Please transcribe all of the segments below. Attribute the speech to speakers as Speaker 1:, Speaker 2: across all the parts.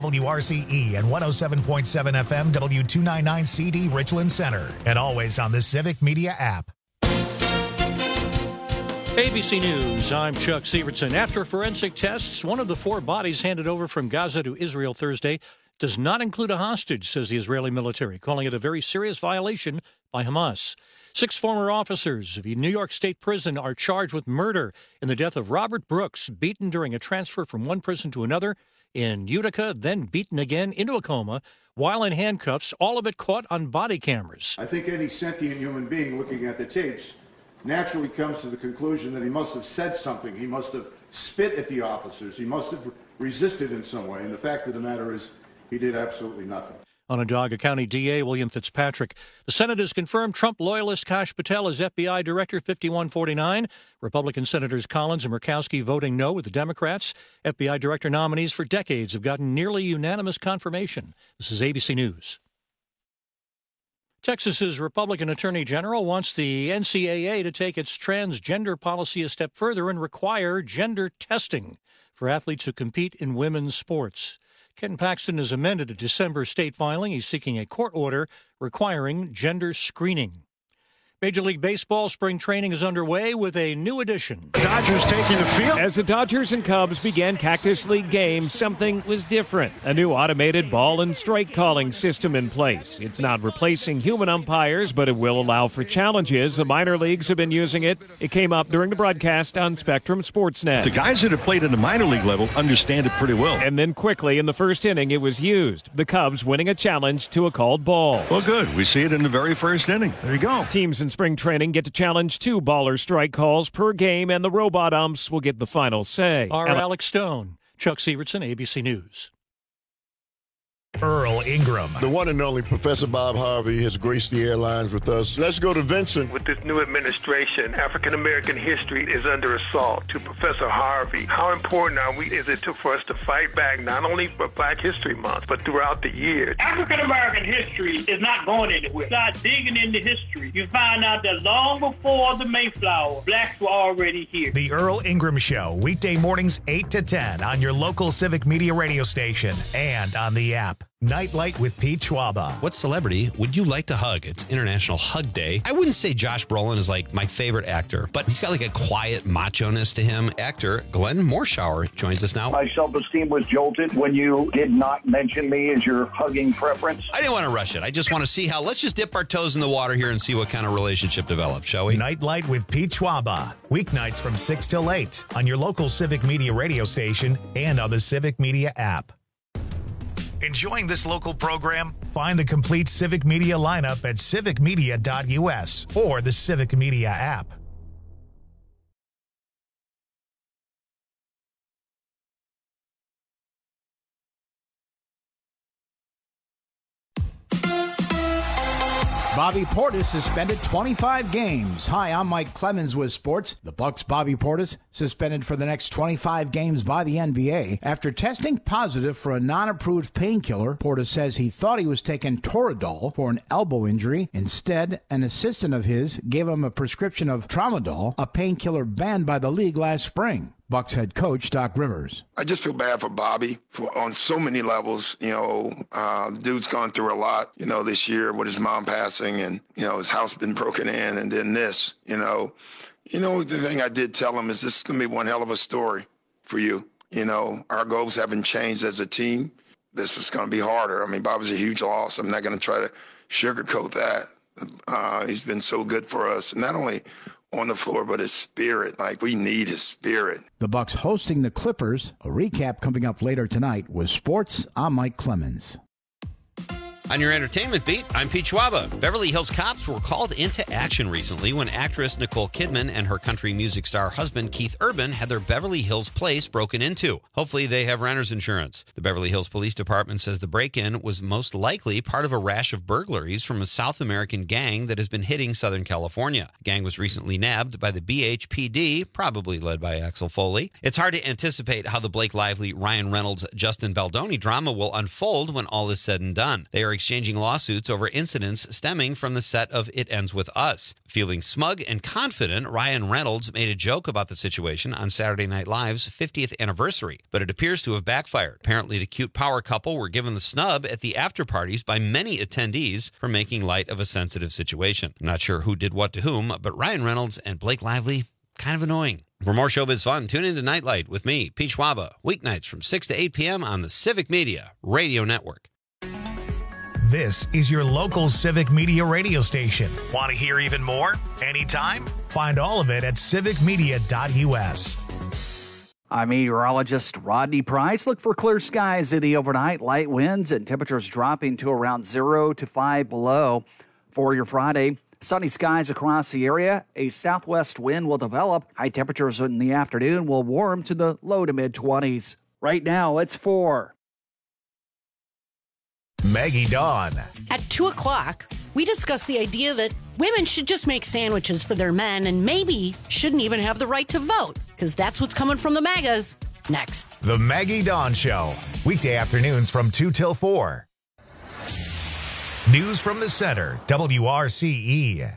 Speaker 1: WRCE and 107.7 FM W299CD Richland Center. And always on the Civic Media app.
Speaker 2: ABC News, I'm Chuck Sievertson. After forensic tests, one of the 4 bodies handed over from Gaza to Israel Thursday does not include a hostage, says the Israeli military, calling it a very serious violation by Hamas. 6 former officers of a New York State prison are charged with murder in the death of Robert Brooks, beaten during a transfer from one prison to another in Utica, then beaten again into a coma while in handcuffs, all of it caught on body cameras.
Speaker 3: I think any sentient human being looking at the tapes naturally comes to the conclusion that he must have said something. He must have spit at the officers. He must have resisted in some way. And the fact of the matter is he did absolutely nothing.
Speaker 2: Onondaga County DA William Fitzpatrick. The Senate has confirmed Trump loyalist Kash Patel as FBI Director 5149. Republican Senators Collins and Murkowski voting no with the Democrats. FBI Director nominees for decades have gotten nearly unanimous confirmation. This is ABC News. Texas's Republican Attorney General wants the NCAA to take its transgender policy a step further and require gender testing for athletes who compete in women's sports. Ken Paxton has amended a December state filing. He's seeking a court order requiring gender screening. Major League Baseball spring training is underway with a new addition.
Speaker 4: Dodgers taking the field.
Speaker 5: As the Dodgers and Cubs began Cactus League games, something was different. A new automated ball and strike calling system in place. It's not replacing human umpires, but it will allow for challenges. The minor leagues have been using it. It came up during the broadcast on Spectrum Sportsnet.
Speaker 4: The guys that have played at the minor league level understand it pretty well.
Speaker 5: And then quickly in the first inning, it was used. The Cubs winning a challenge to a called ball.
Speaker 4: Well, good. We see it in the very first inning. There you go.
Speaker 5: Teams in spring training get to challenge 2 ball or strike calls per game, and the robot umps will get the final say.
Speaker 2: Alex Stone, Chuck Sievertson, ABC News.
Speaker 1: Earl Ingram.
Speaker 6: The one and only Professor Bob Harvey has graced the airlines with us. Let's go to Vincent.
Speaker 7: With this new administration, African-American history is under assault. To Professor Harvey, how important is it for us to fight back, not only for Black History Month, but throughout the year?
Speaker 8: African-American history is not going anywhere. Start digging into history. You find out that long before the Mayflower, blacks were already here.
Speaker 1: The Earl Ingram Show, weekday mornings 8 to 10 on your local Civic Media radio station and on the app. Nightlight with Pete Schwaba.
Speaker 9: What celebrity would you like to hug? It's International Hug Day. I wouldn't say Josh Brolin is like my favorite actor, but he's got like a quiet macho-ness to him. Actor Glenn Morshower joins us now.
Speaker 10: My self-esteem was jolted when you did not mention me as your hugging preference.
Speaker 9: I didn't want to rush it. I just want to see how, let's just dip our toes in the water here and see what kind of relationship develops, shall we?
Speaker 1: Nightlight with Pete Schwaba. Weeknights from 6 till 8 on your local Civic Media radio station and on the Civic Media app. Enjoying this local program? Find the complete Civic Media lineup at civicmedia.us or the Civic Media app.
Speaker 11: Bobby Portis suspended 25 games. Hi, I'm Mike Clemens with sports. The Bucks' Bobby Portis suspended for the next 25 games by the NBA after testing positive for a non-approved painkiller. Portis says he thought he was taking Toradol for an elbow injury. Instead, an assistant of his gave him a prescription of Tramadol, a painkiller banned by the league last spring. Bucks head coach Doc Rivers.
Speaker 12: I just feel bad for Bobby on so many levels. The dude's gone through a lot, this year with his mom passing and, his house been broken in and then this, the thing I did tell him is this is going to be one hell of a story for you. Our goals haven't changed as a team. This was going to be harder. I mean, Bobby's a huge loss. I'm not going to try to sugarcoat that. He's been so good for us. And not only on the floor, but his spirit. We need his spirit.
Speaker 11: The Bucks hosting the Clippers. A recap coming up later tonight with sports. I'm Mike Clemens.
Speaker 9: On your entertainment beat, I'm Pete Schwaba. Beverly Hills cops were called into action recently when actress Nicole Kidman and her country music star husband Keith Urban had their Beverly Hills place broken into. Hopefully they have renter's insurance. The Beverly Hills Police Department says the break-in was most likely part of a rash of burglaries from a South American gang that has been hitting Southern California. The gang was recently nabbed by the BHPD, probably led by Axel Foley. It's hard to anticipate how the Blake Lively, Ryan Reynolds, Justin Baldoni drama will unfold when all is said and done. They are exchanging lawsuits over incidents stemming from the set of It Ends With Us. Feeling smug and confident, Ryan Reynolds made a joke about the situation on Saturday Night Live's 50th anniversary, but it appears to have backfired. Apparently, the cute power couple were given the snub at the after parties by many attendees for making light of a sensitive situation. I'm not sure who did what to whom, but Ryan Reynolds and Blake Lively, kind of annoying. For more showbiz fun, tune into Nightlight with me, Pete Schwaba, weeknights from 6 to 8 p.m. on the Civic Media Radio Network.
Speaker 1: This is your local Civic Media radio station. Want to hear even more? Anytime? Find all of it at civicmedia.us.
Speaker 13: I'm meteorologist Rodney Price. Look for clear skies in the overnight, light winds, and temperatures dropping to around 0 to 5 below. For your Friday, sunny skies across the area. A southwest wind will develop. High temperatures in the afternoon will warm to the low to mid-20s. Right now, it's 4.
Speaker 1: Maggie Dawn.
Speaker 14: At 2 o'clock, we discussed the idea that women should just make sandwiches for their men and maybe shouldn't even have the right to vote, because that's what's coming from the MAGAs. Next.
Speaker 1: The Maggie Dawn Show. Weekday afternoons from 2 till 4. News from the Center, WRCE.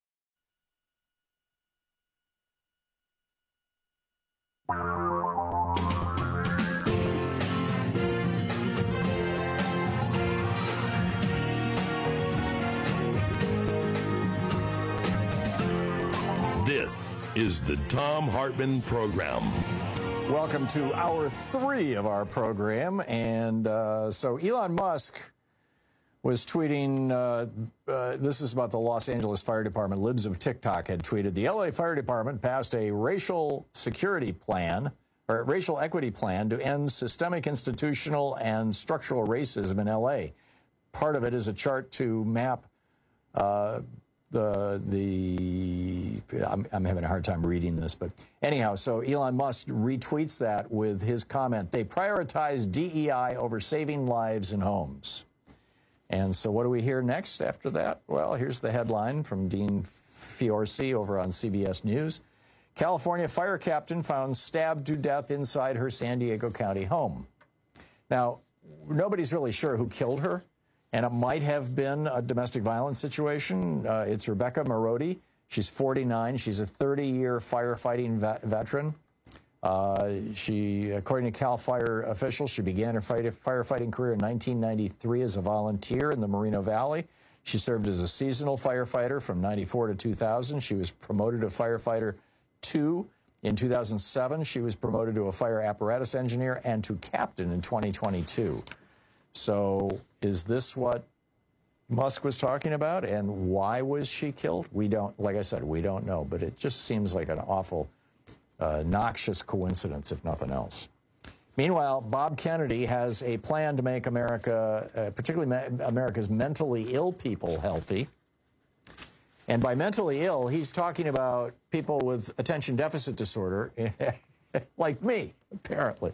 Speaker 15: This is the Thom Hartmann Program.
Speaker 16: Welcome to hour 3 of our program. And so Elon Musk was tweeting, this is about the Los Angeles Fire Department. Libs of TikTok had tweeted, the LA Fire Department passed a racial security plan, or racial equity plan to end systemic institutional and structural racism in LA. Part of it is a chart to map I'm having a hard time reading this, but anyhow, so Elon Musk retweets that with his comment, they prioritize DEI over saving lives and homes. And so what do we hear next after that? Well, here's the headline from Dean Fiorsi over on CBS News. California fire captain found stabbed to death inside her San Diego County home. Now, nobody's really sure who killed her, and it might have been a domestic violence situation. It's Rebecca Marodi. She's 49. She's a 30-year firefighting veteran. She, according to CAL FIRE officials, she began her firefighting career in 1993 as a volunteer in the Moreno Valley. She served as a seasonal firefighter from 94 to 2000. She was promoted to firefighter 2 in 2007. She was promoted to a fire apparatus engineer and to captain in 2022. So is this what Musk was talking about? And why was she killed? We don't, like I said, we don't know. But it just seems like an awful noxious coincidence, if nothing else. Meanwhile, Bob Kennedy has a plan to make America, particularly America's mentally ill people, healthy. And by mentally ill, he's talking about people with attention deficit disorder, like me, apparently.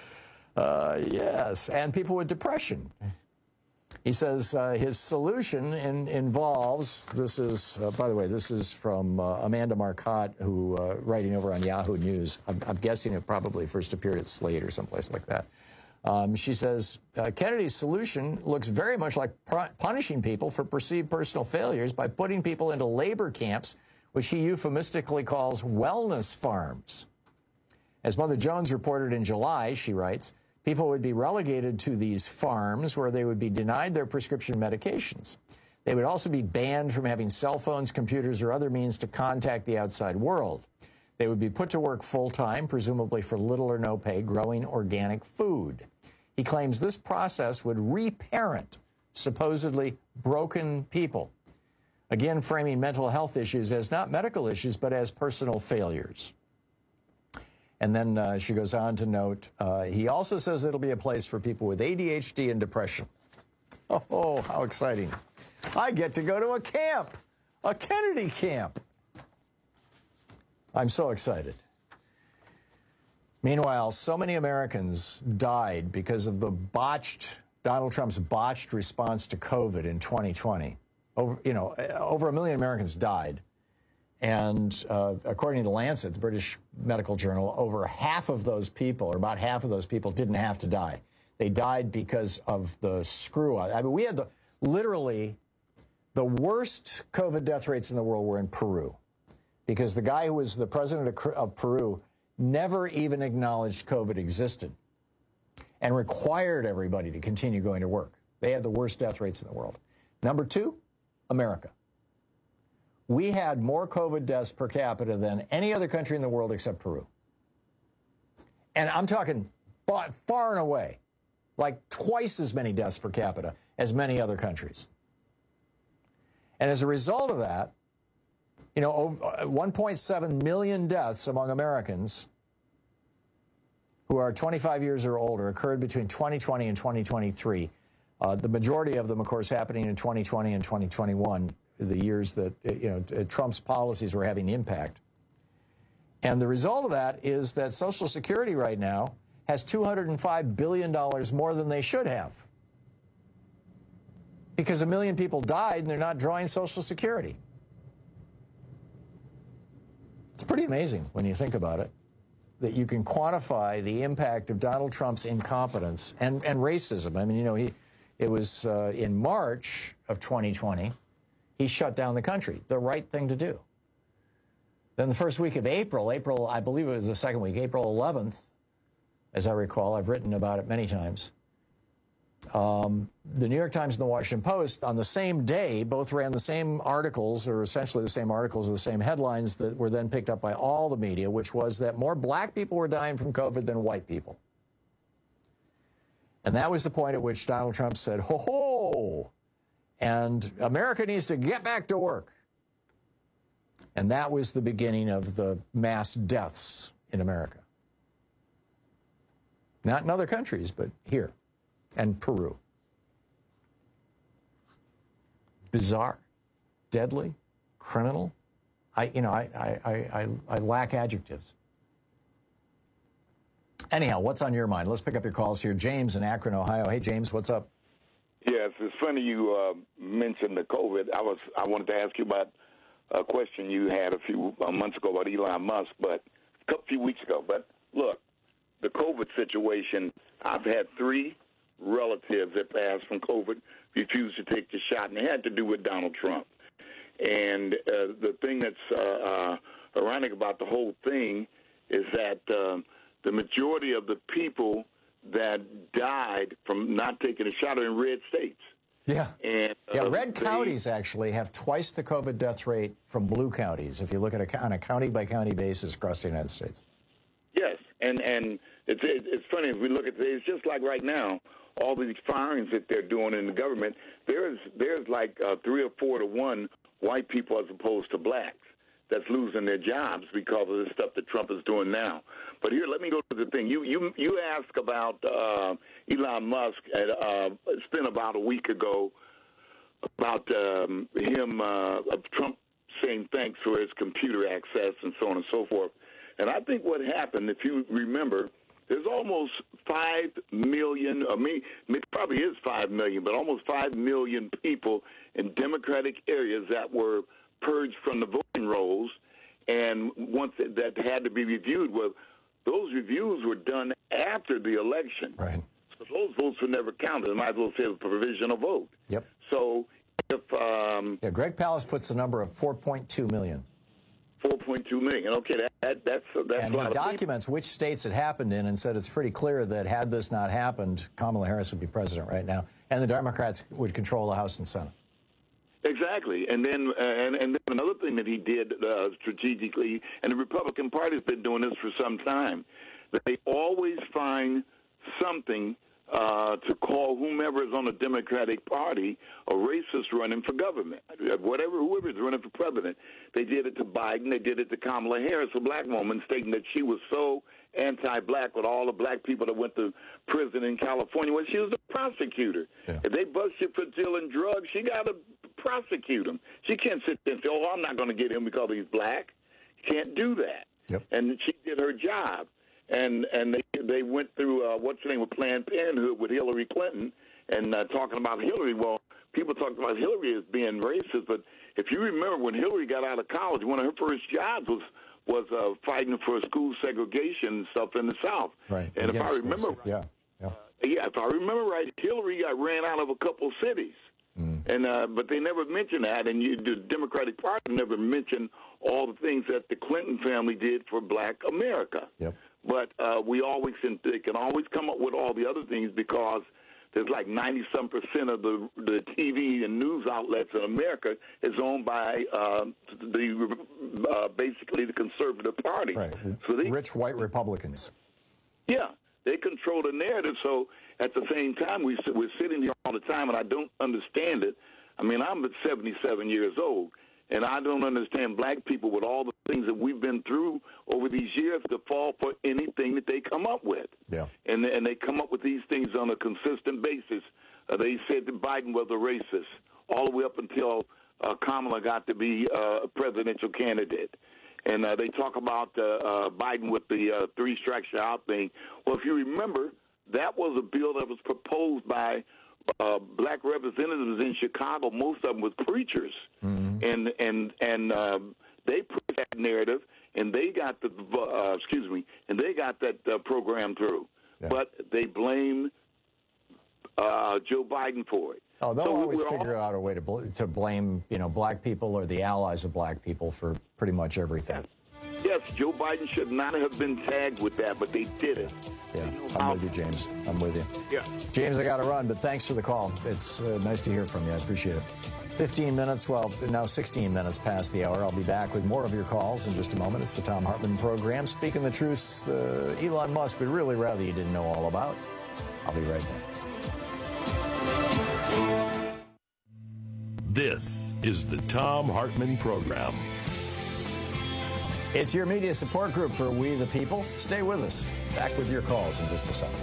Speaker 16: Yes, and people with depression. He says his solution involves, this is, by the way, this is from Amanda Marcotte, who, writing over on Yahoo News, I'm guessing it probably first appeared at Slate or someplace like that. She says, Kennedy's solution looks very much like punishing people for perceived personal failures by putting people into labor camps, which he euphemistically calls wellness farms. As Mother Jones reported in July, she writes, people would be relegated to these farms where they would be denied their prescription medications. They would also be banned from having cell phones, computers, or other means to contact the outside world. They would be put to work full-time, presumably for little or no pay, growing organic food. He claims this process would reparent supposedly broken people, again framing mental health issues as not medical issues, but as personal failures. And then she goes on to note, he also says it'll be a place for people with ADHD and depression. Oh, how exciting. I get to go to a camp, a Kennedy camp. I'm so excited. Meanwhile, so many Americans died because of the Donald Trump's botched response to COVID in 2020. Over 1 million Americans died. And according to The Lancet, the British medical journal, over half of those people, or about half of those people, didn't have to die. They died because of the screw-up. I mean, we had Literally, the worst COVID death rates in the world were in Peru, because the guy who was the president of Peru never even acknowledged COVID existed and required everybody to continue going to work. They had the worst death rates in the world. Number 2, America. We had more COVID deaths per capita than any other country in the world except Peru. And I'm talking far and away, like twice as many deaths per capita as many other countries. And as a result of that, 1.7 million deaths among Americans who are 25 years or older occurred between 2020 and 2023. The majority of them, of course, happening in 2020 and 2021, the years that Trump's policies were having impact. And the result of that is that Social Security right now has $205 billion more than they should have, because 1 million people died and they're not drawing Social Security. It's pretty amazing when you think about it, that you can quantify the impact of Donald Trump's incompetence and racism. I mean, it was in March of 2020, he shut down the country, the right thing to do. Then the first week of April, I believe it was the second week, April 11th, as I recall, I've written about it many times. The New York Times and the Washington Post, on the same day, both ran the same articles, or essentially the same articles or the same headlines that were then picked up by all the media, which was that more black people were dying from COVID than white people. And that was the point at which Donald Trump said, ho ho, and America needs to get back to work. And that was the beginning of the mass deaths in America. Not in other countries, but here. And Peru. Bizarre, deadly, criminal. I lack adjectives. Anyhow, what's on your mind? Let's pick up your calls here. James in Akron, Ohio. Hey, James, what's up?
Speaker 17: Yes, it's funny you mentioned the COVID. I wanted to ask you about a question you had a few months ago about Elon Musk, but a few weeks ago. But look, the COVID situation, I've had 3 relatives that passed from COVID, refused to take the shot, and it had to do with Donald Trump. And the thing that's ironic about the whole thing is that the majority of the people that died from not taking a shot are in red states.
Speaker 16: Yeah. And, red counties actually have twice the COVID death rate from blue counties, if you look at on a county-by-county basis across the United States.
Speaker 17: Yes, and it's funny, if we look at it, it's just like right now, all these firings that they're doing in the government, there's like 3 or 4 to 1 white people as opposed to blacks that's losing their jobs because of the stuff that Trump is doing now. But here, let me go to the thing. You asked about Elon Musk. It's been about a week ago about Trump saying thanks for his computer access and so on and so forth. And I think what happened, if you remember, there's almost 5 million, it probably is 5 million, but almost 5 million people in Democratic areas that were purged from the voting rolls, and once that had to be reviewed. Well, those reviews were done after the election.
Speaker 16: Right.
Speaker 17: So those votes were never counted. I might as well say it was a provisional vote.
Speaker 16: Yep.
Speaker 17: So if...
Speaker 16: Greg Palast puts the number of 4.2 million.
Speaker 17: 4.2 million. Okay, that's
Speaker 16: and he documents which states it happened in and said it's pretty clear that had this not happened, Kamala Harris would be president right now, and the Democrats would control the House and Senate.
Speaker 17: Exactly, and then another thing that he did strategically, and the Republican Party's been doing this for some time, they always find something to call whomever is on the Democratic Party a racist running for government, whoever is running for president. They did it to Biden. They did it to Kamala Harris, a black woman, stating that she was so anti-black with all the black people that went to prison in California when she was a prosecutor. Yeah. If they bust you for dealing drugs, she got to prosecute him. She can't sit there and say, I'm not going to get him because he's black. You can't do that.
Speaker 16: Yep.
Speaker 17: And she did her job. And they went through, what's the name, with Planned Parenthood with Hillary Clinton and talking about Hillary. Well, people talked about Hillary as being racist, but if you remember when Hillary got out of college, one of her first jobs was fighting for school segregation and stuff in the South.
Speaker 16: Right.
Speaker 17: And if I remember right, if I remember right, Hillary got ran out of a couple cities.
Speaker 16: Mm.
Speaker 17: And but they never mention that, and the Democratic Party never mentioned all the things that the Clinton family did for Black America.
Speaker 16: Yep.
Speaker 17: But they can always come up with all the other things because there's like 90-some% of the TV and news outlets in America is owned by basically the conservative party.
Speaker 16: Right.
Speaker 17: So
Speaker 16: rich white Republicans.
Speaker 17: Yeah, they control the narrative. So at the same time, we're sitting here all the time, and I don't understand it. I mean, I'm 77 years old, and I don't understand Black people with all the things that we've been through over these years to fall for anything that they come up with.
Speaker 16: Yeah.
Speaker 17: And they come up with these things on a consistent basis. They said that Biden was a racist all the way up until Kamala got to be a presidential candidate. And they talk about Biden with the three strikes you're out thing. Well, if you remember, that was a bill that was proposed by Black representatives in Chicago. Most of them were preachers. Mm-hmm. And they pushed that narrative, and they got that program through. Yeah. But they blame Joe Biden for it.
Speaker 16: Oh, they'll always figure out a way to blame, Black people or the allies of Black people for pretty much everything.
Speaker 17: Yes, Joe Biden should not have been tagged with that, but they did it.
Speaker 16: Yeah, I'm with you, James. I'm with you.
Speaker 17: Yeah.
Speaker 16: James, I got to run, but thanks for the call. It's nice to hear from you. I appreciate it. 15 minutes, well, now 16 minutes past the hour. I'll be back with more of your calls in just a moment. It's the Thom Hartmann program. Speaking the truth, Elon Musk would really rather you didn't know all about. I'll be right back.
Speaker 15: This is the Thom Hartmann program.
Speaker 16: It's your media support group for We the People. Stay with us. Back with your calls in just a second.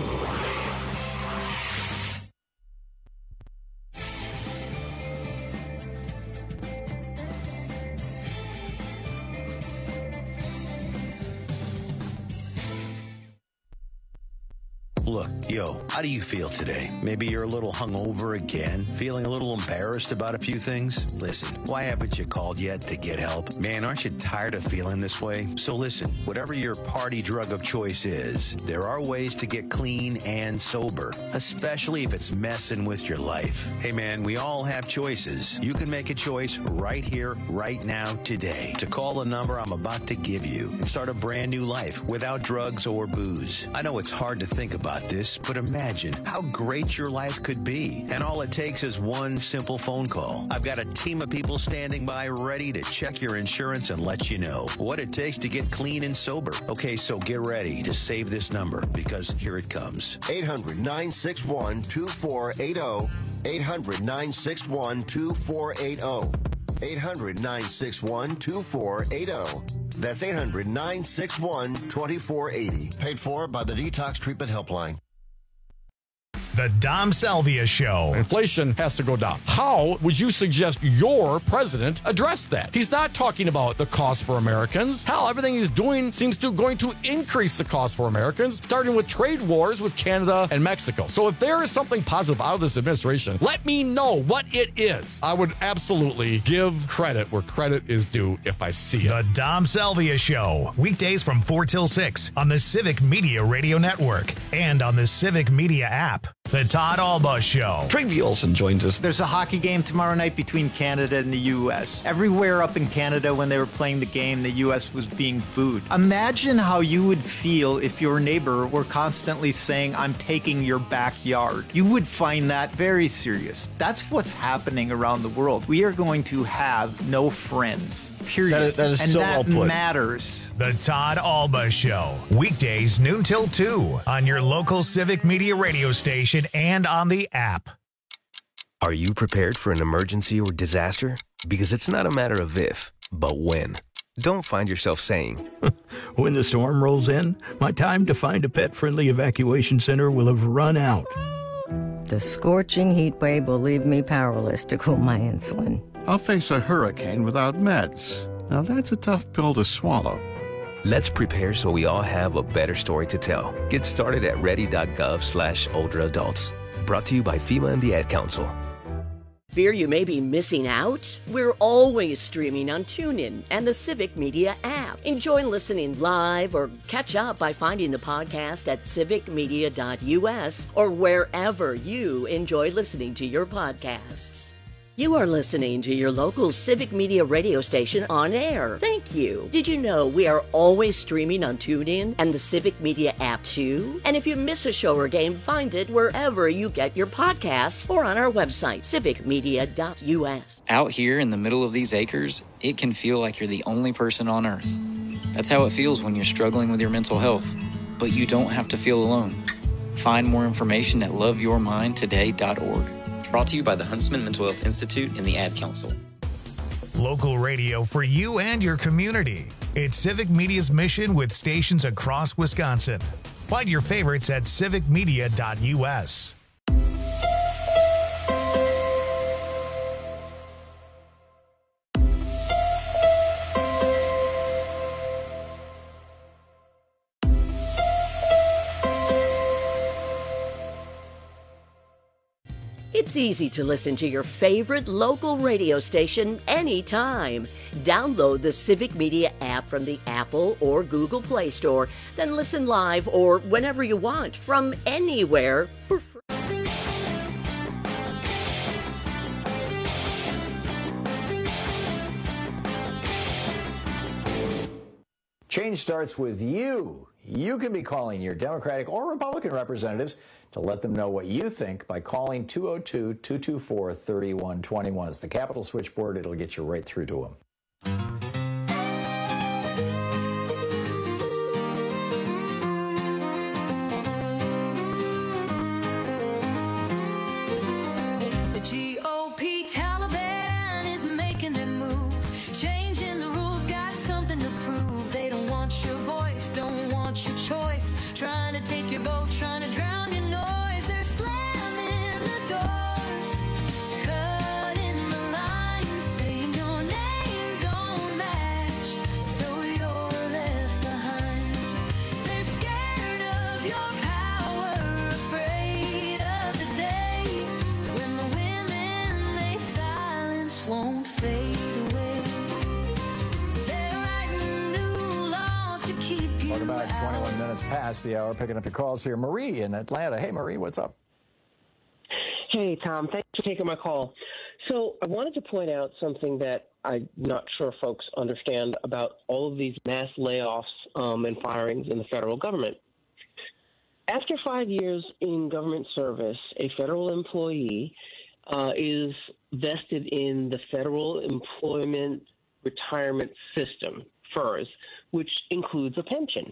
Speaker 18: Look, how do you feel today? Maybe you're a little hungover again, feeling a little embarrassed about a few things? Listen, why haven't you called yet to get help? Man, aren't you tired of feeling this way? So listen, whatever your party drug of choice is, there are ways to get clean and sober, especially if it's messing with your life. Hey man, we all have choices. You can make a choice right here, right now, today, to call the number I'm about to give you and start a brand new life without drugs or booze. I know it's hard to think about this, but imagine how great your life could be. And all it takes is one simple phone call. I've got a team of people standing by ready to check your insurance and let you know what it takes to get clean and sober. Okay, so get ready to save this number because here it comes.
Speaker 19: 800-961-2480. 800-961-2480. 800-961-2480. That's 800-961-2480. Paid for by the Detox Treatment Helpline.
Speaker 1: The Dom Salvia Show.
Speaker 20: Inflation has to go down. How would you suggest your president address that? He's not talking about the cost for Americans. Hell, everything he's doing seems to going to increase the cost for Americans, starting with trade wars with Canada and Mexico. So if there is something positive out of this administration, let me know what it is. I would absolutely give credit where credit is due if I see it.
Speaker 1: The Dom Salvia Show. Weekdays from 4 till 6 on the Civic Media Radio Network and on the Civic Media app. The Todd Alba Show.
Speaker 21: Trevey Olson joins us.
Speaker 22: There's a hockey game tomorrow night between Canada and the U.S. Everywhere up in Canada when they were playing the game, the U.S. was being booed. Imagine how you would feel if your neighbor were constantly saying, I'm taking your backyard. You would find that very serious. That's what's happening around the world. We are going to have no friends. Period.
Speaker 21: That is
Speaker 22: and
Speaker 21: so
Speaker 22: that
Speaker 21: well put.
Speaker 22: Matters.
Speaker 1: The Todd Alba Show. Weekdays noon till 2 on your local Civic Media radio station and on the app.
Speaker 23: Are you prepared for an emergency or disaster? Because it's not a matter of if, but when. Don't find yourself saying,
Speaker 24: when the storm rolls in, my time to find a pet-friendly evacuation center will have run out.
Speaker 25: The scorching heat wave will leave me powerless to cool my insulin.
Speaker 26: I'll face a hurricane without meds. Now that's a tough pill to swallow.
Speaker 23: Let's prepare so we all have a better story to tell. Get started at ready.gov/older adults. Brought to you by FEMA and the Ad Council.
Speaker 2: Fear you may be missing out? We're always streaming on TuneIn and the Civic Media app. Enjoy listening live or catch up by finding the podcast at civicmedia.us or wherever you enjoy listening to your podcasts. You are listening to your local Civic Media radio station on air. Thank you. Did you know we are always streaming on TuneIn and the Civic Media app too? And if you miss a show or game, find it wherever you get your podcasts or on our website, civicmedia.us.
Speaker 3: Out here in the middle of these acres, it can feel like you're the only person on Earth. That's how it feels when you're struggling with your mental health. But you don't have to feel alone. Find more information at loveyourmindtoday.org. Brought to you by the Huntsman Mental Health Institute and the Ad Council.
Speaker 1: Local radio for you and your community. It's Civic Media's mission with stations across Wisconsin. Find your favorites at civicmedia.us.
Speaker 2: It's easy to listen to your favorite local radio station anytime. Download the Civic Media app from the Apple or Google Play Store, then listen live or whenever you want from anywhere for free.
Speaker 16: Change starts with you. You can be calling your Democratic or Republican representatives to let them know what you think by calling 202-224-3121. It's the Capitol switchboard. It'll get you right through to them.
Speaker 4: The GOP Taliban is making them move, changing the rules, got something to prove. They don't want your voice, don't want your choice, trying to take your vote, trying to drown your noise. They're slamming the doors, cutting the lines, saying your name don't match, so you're left behind. They're scared of your power, afraid of the day when the women they silence won't fade away. They're writing new laws to keep you
Speaker 16: Welcome back. 21 minutes past the hour. Picking up your calls here. Marie in Atlanta. Hey, Marie, what's up?
Speaker 5: Hey, Tom. Thanks for taking my call. So I wanted to point out something that I'm not sure folks understand about all of these mass layoffs and firings in the federal government. After 5 years in government service, a federal employee is vested in the Federal Employment Retirement System, FERS, which includes a pension.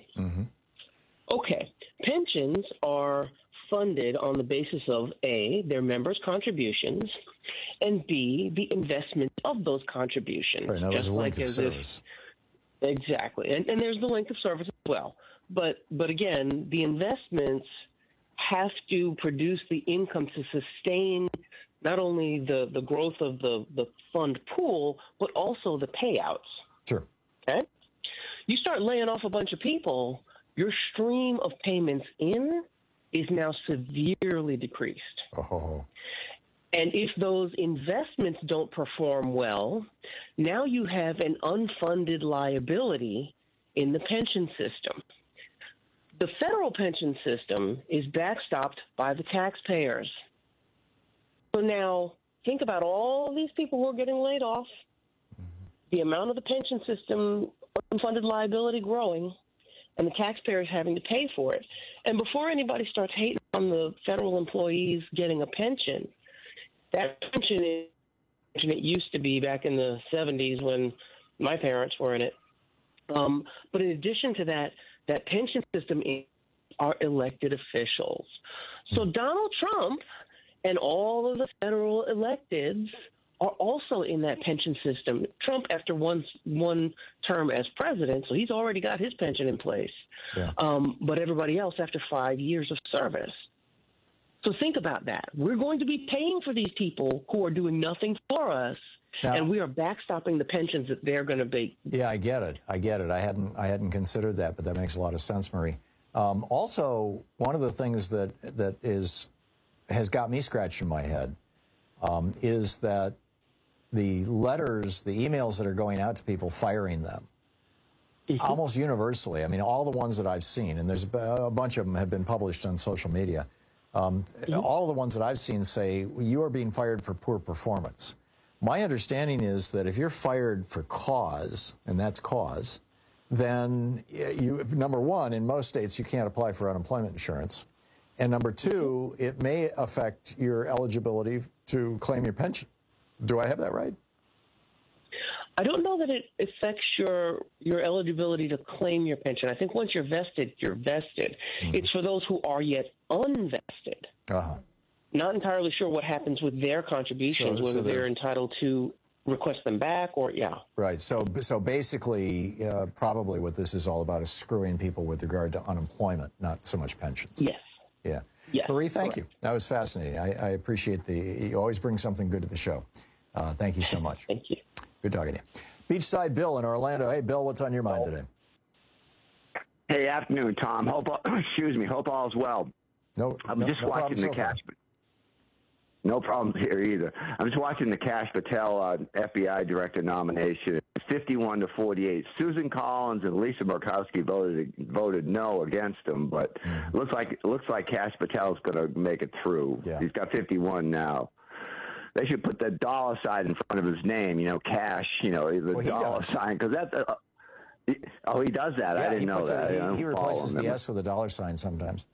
Speaker 5: Okay, pensions are funded on the basis of A, their members' contributions, and B, the investment of those contributions.
Speaker 16: Right, now there's a length of service.
Speaker 5: Exactly, and there's the length of service as well. But again, the investments have to produce the income to sustain not only the growth of the fund pool, but also the payouts.
Speaker 16: Sure.
Speaker 5: Okay? You start laying off a bunch of people, your stream of payments in is now severely decreased.
Speaker 16: Oh.
Speaker 5: And if those investments don't perform well, now you have an unfunded liability in the pension system. The federal pension system is backstopped by the taxpayers. So now think about all these people who are getting laid off, the amount of the pension system unfunded liability growing, and the taxpayers having to pay for it. And before anybody starts hating on the federal employees getting a pension, that pension it used to be back in the 70s when my parents were in it. But in addition to that, that pension system are elected officials. So Donald Trump and all of the federal electeds are also in that pension system. Trump, after one term as president, so he's already got his pension in place. Yeah. But everybody else after 5 years of service. So think about that. We're going to be paying for these people who are doing nothing for us, and we are backstopping the pensions that they're going to be.
Speaker 16: Yeah, I get it. I hadn't considered that, but that makes a lot of sense, Marie. Also, one of the things that has got me scratching my head is that the letters, the emails that are going out to people firing them, almost universally, I mean, all the ones that I've seen, and there's a bunch of them have been published on social media, all the ones that I've seen say, you are being fired for poor performance. My understanding is that if you're fired for cause, and that's cause, then you, number one, in most states, you can't apply for unemployment insurance. And number two, it may affect your eligibility to claim your pension. Do I have that right?
Speaker 5: I don't know that it affects your eligibility to claim your pension. I think once you're vested, you're vested. It's for those who are yet unvested. Not entirely sure what happens with their contributions, whether they're entitled to request them back or,
Speaker 16: Right. So basically, probably what this is all about is screwing people with regard to unemployment, not so much pensions.
Speaker 5: Yes.
Speaker 16: Yeah.
Speaker 5: Yes.
Speaker 16: Marie, thank you. That was fascinating. I appreciate you always bring something good to the show. Thank you so much.
Speaker 5: Thank you.
Speaker 16: Good talking to you. Beachside Bill in Orlando. Hey, Bill, what's on your mind today?
Speaker 6: Hey, afternoon, Tom. Hope all's well. I'm just watching the Cash. No problems here either. I'm just watching the Kash Patel FBI director nomination. 51-48. Susan Collins and Lisa Murkowski voted no against him, but looks like Kash Patel's going to make it through. Yeah. He's got 51 now. They should put the dollar sign in front of his name, Cash, the dollar sign, because that's. He does that.
Speaker 16: Yeah,
Speaker 6: I didn't know that.
Speaker 16: He replaces the S with a dollar sign sometimes.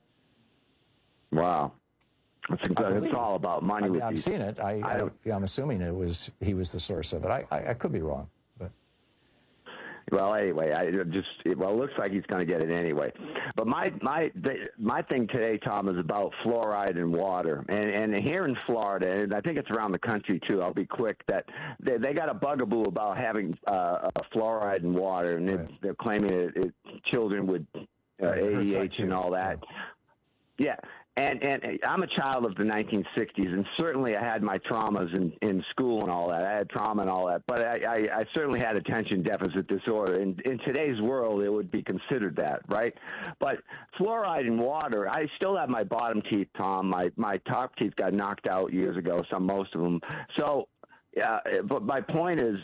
Speaker 6: Wow. It's all about money.
Speaker 16: I've seen it. I'm assuming he was the source of it. I could be wrong. But.
Speaker 6: Well, anyway, it looks like he's going to get it anyway. But my thing today, Tom, is about fluoride in water. And here in Florida, and I think it's around the country too, I'll be quick, that they got a bugaboo about having fluoride in water, and they're claiming children with ADH and all that. Yeah. And I'm a child of the 1960s, and certainly I had my traumas in school and all that. I had trauma and all that, but I certainly had attention deficit disorder. In today's world, it would be considered that, right? But fluoride in water, I still have my bottom teeth, Tom. My top teeth got knocked out years ago, most of them. So. Yeah, but my point is,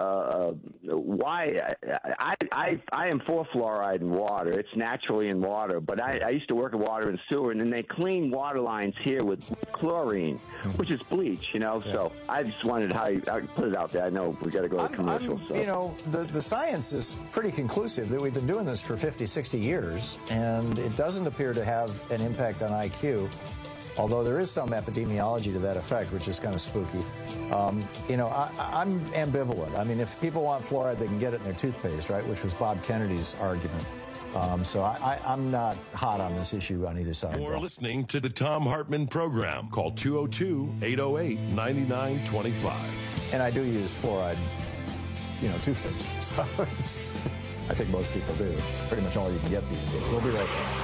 Speaker 6: why I am for fluoride in water. It's naturally in water, but I used to work in water and sewer, and then they clean water lines here with chlorine, which is bleach, So I just wondered how you put it out there. I know we got to go to commercial.
Speaker 16: The science is pretty conclusive that we've been doing this for 50, 60 years, and it doesn't appear to have an impact on IQ. Although there is some epidemiology to that effect, which is kind of spooky. I'm ambivalent. I mean, if people want fluoride, they can get it in their toothpaste, right? Which was Bob Kennedy's argument. So I'm not hot on this issue on either side.
Speaker 15: You're listening to the Thom Hartmann Program. Call 202-808-9925.
Speaker 16: And I do use fluoride, toothpaste. So I think most people do. It's pretty much all you can get these days. We'll be right back.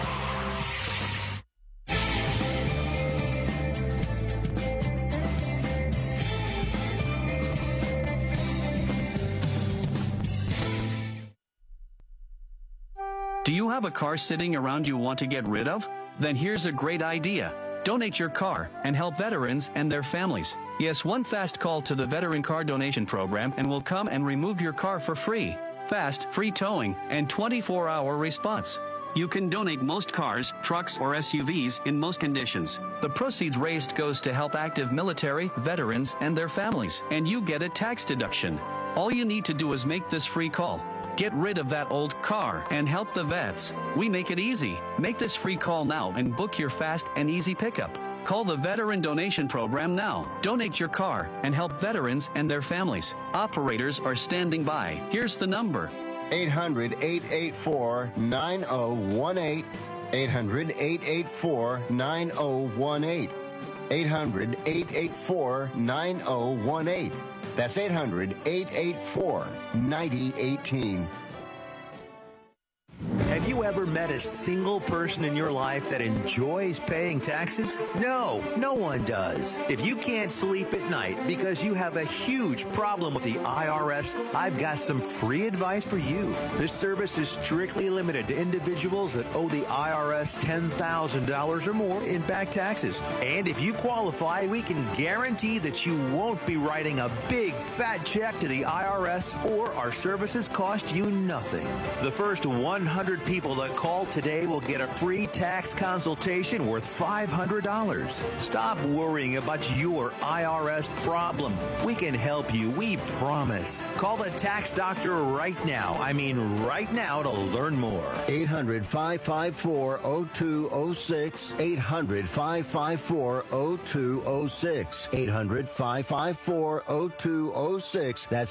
Speaker 7: Do you have a car sitting around you want to get rid of? Then here's a great idea. Donate your car and help veterans and their families. Yes, one fast call to the Veteran Car Donation Program and we'll come and remove your car for free. Fast, free towing, and 24-hour response. You can donate most cars, trucks, or SUVs in most conditions. The proceeds raised goes to help active military, veterans, and their families, and you get a tax deduction. All you need to do is make this free call. Get rid of that old car and help the vets. We make it easy. Make this free call now and book your fast and easy pickup. Call the Veteran Donation Program now. Donate your car and help veterans and their families. Operators are standing by. Here's the number.
Speaker 19: 800-884-9018. 800-884-9018. 800-884-9018. That's 800-884-9018.
Speaker 8: Have you
Speaker 18: ever met a single person in your life that enjoys paying taxes? No, no one does. If you can't sleep at night because you have a huge problem with the IRS, I've got some free advice for you. This service is strictly limited to individuals that owe the IRS $10,000 or more in back taxes. And if you qualify, we can guarantee that you won't be writing a big fat check to the IRS, or our services cost you nothing. The first 100 people that call today will get a free tax consultation worth $500. Stop worrying about your IRS problem. We can help you, we promise. Call the tax doctor right now. I mean right now, to learn more.
Speaker 19: 800-554-0206. 800-554-0206. 800-554-0206. That's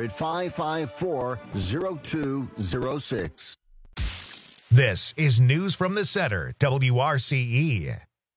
Speaker 19: 800-554-0206.
Speaker 1: This is News from the Center, WRCE.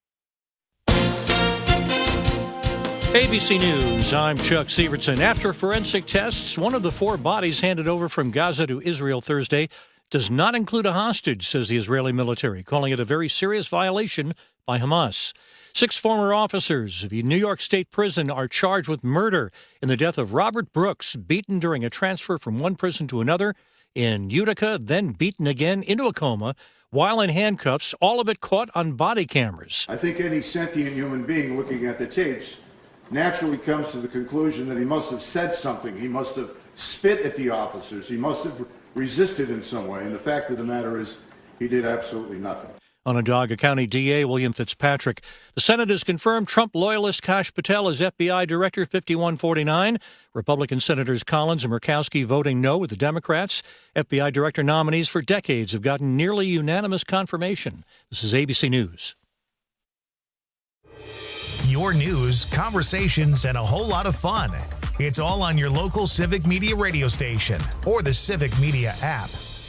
Speaker 8: ABC News, I'm Chuck Sievertson. After forensic tests, one of the 4 bodies handed over from Gaza to Israel Thursday does not include a hostage, says the Israeli military, calling it a very serious violation by Hamas. 6 former officers of a New York State prison are charged with murder in the death of Robert Brooks, beaten during a transfer from one prison to another in Utica, then beaten again into a coma while in handcuffs, all of it caught on body cameras.
Speaker 9: I think any sentient human being looking at the tapes naturally comes to the conclusion that he must have said something. He must have spit at the officers. He must have resisted in some way. And the fact of the matter is, he did absolutely nothing.
Speaker 8: Onondaga County DA William Fitzpatrick. The Senate has confirmed Trump loyalist Kash Patel as FBI Director 5149. Republican Senators Collins and Murkowski voting no with the Democrats. FBI Director nominees for decades have gotten nearly unanimous confirmation. This is ABC News.
Speaker 1: Your news, conversations, and a whole lot of fun. It's all on your local Civic Media radio station or the Civic Media app.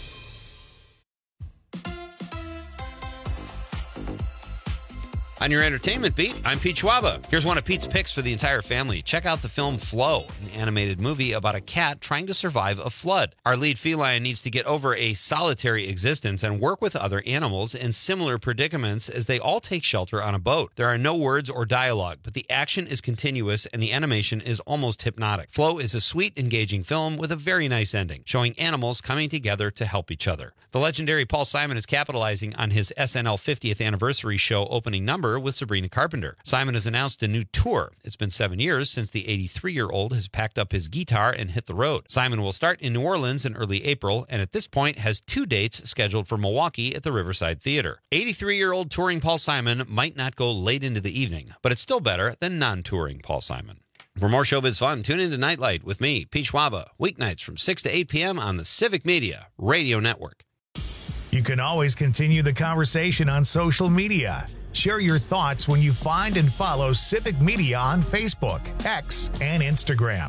Speaker 10: On your entertainment beat, I'm Pete Schwaba. Here's one of Pete's picks for the entire family. Check out the film Flow, an animated movie about a cat trying to survive a flood. Our lead feline needs to get over a solitary existence and work with other animals in similar predicaments as they all take shelter on a boat. There are no words or dialogue, but the action is continuous and the animation is almost hypnotic. Flow is a sweet, engaging film with a very nice ending, showing animals coming together to help each other. The legendary Paul Simon is capitalizing on his SNL 50th anniversary show opening number with Sabrina Carpenter. Simon has announced a new tour. It's been 7 years since the 83-year-old has packed up his guitar and hit the road. Simon will start in New Orleans in early April, and at this point has 2 dates scheduled for Milwaukee at the Riverside Theater. 83-year-old touring Paul Simon might not go late into the evening, but it's still better than non-touring Paul Simon. For more showbiz fun, tune into Nightlight with me, Pete Schwaba, weeknights from 6 to 8 p.m. on the Civic Media Radio Network.
Speaker 1: You can always continue the conversation on social media. Share your thoughts when you find and follow Civic Media on Facebook, X, and Instagram.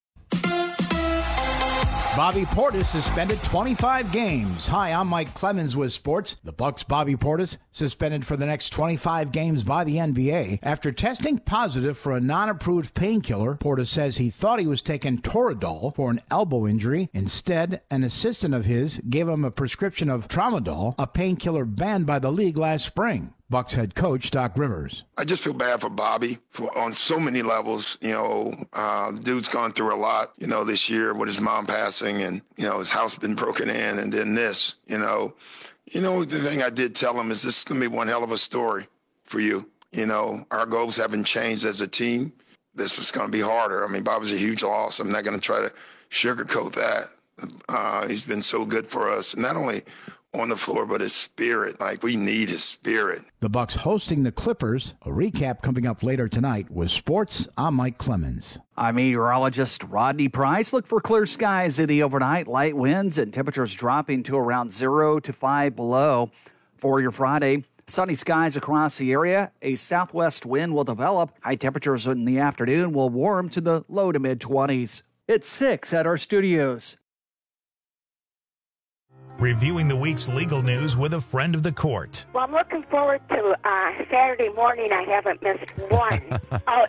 Speaker 11: Bobby Portis suspended 25 games. Hi, I'm Mike Clemens with sports. The Bucks' Bobby Portis suspended for the next 25 games by the NBA after testing positive for a non-approved painkiller. Portis says he thought he was taking Toradol for an elbow injury. Instead, an assistant of his gave him a prescription of Tramadol, a painkiller banned by the league last spring. Bucks head coach Doc Rivers.
Speaker 12: I just feel bad for Bobby on so many levels. The dude's gone through a lot, this year with his mom passing and, his house been broken in and then this, the thing I did tell him is this is going to be one hell of a story for you. Our goals haven't changed as a team. This was going to be harder. I mean, Bobby's a huge loss. I'm not going to try to sugarcoat that. He's been so good for us. Not only on the floor, but his spirit. We need his spirit.
Speaker 11: The Bucks hosting the Clippers. A recap coming up later tonight with sports. I'm Mike Clemens.
Speaker 13: I'm meteorologist Rodney Price. Look for clear skies in the overnight, light winds, and temperatures dropping to around 0 to 5 below. For your Friday, sunny skies across the area. A southwest wind will develop. High temperatures in the afternoon will warm to the low to mid-20s. It's 6 at our studios.
Speaker 1: Reviewing the week's legal news with a friend of the court.
Speaker 21: Well, I'm looking forward to Saturday morning. I haven't missed one outstanding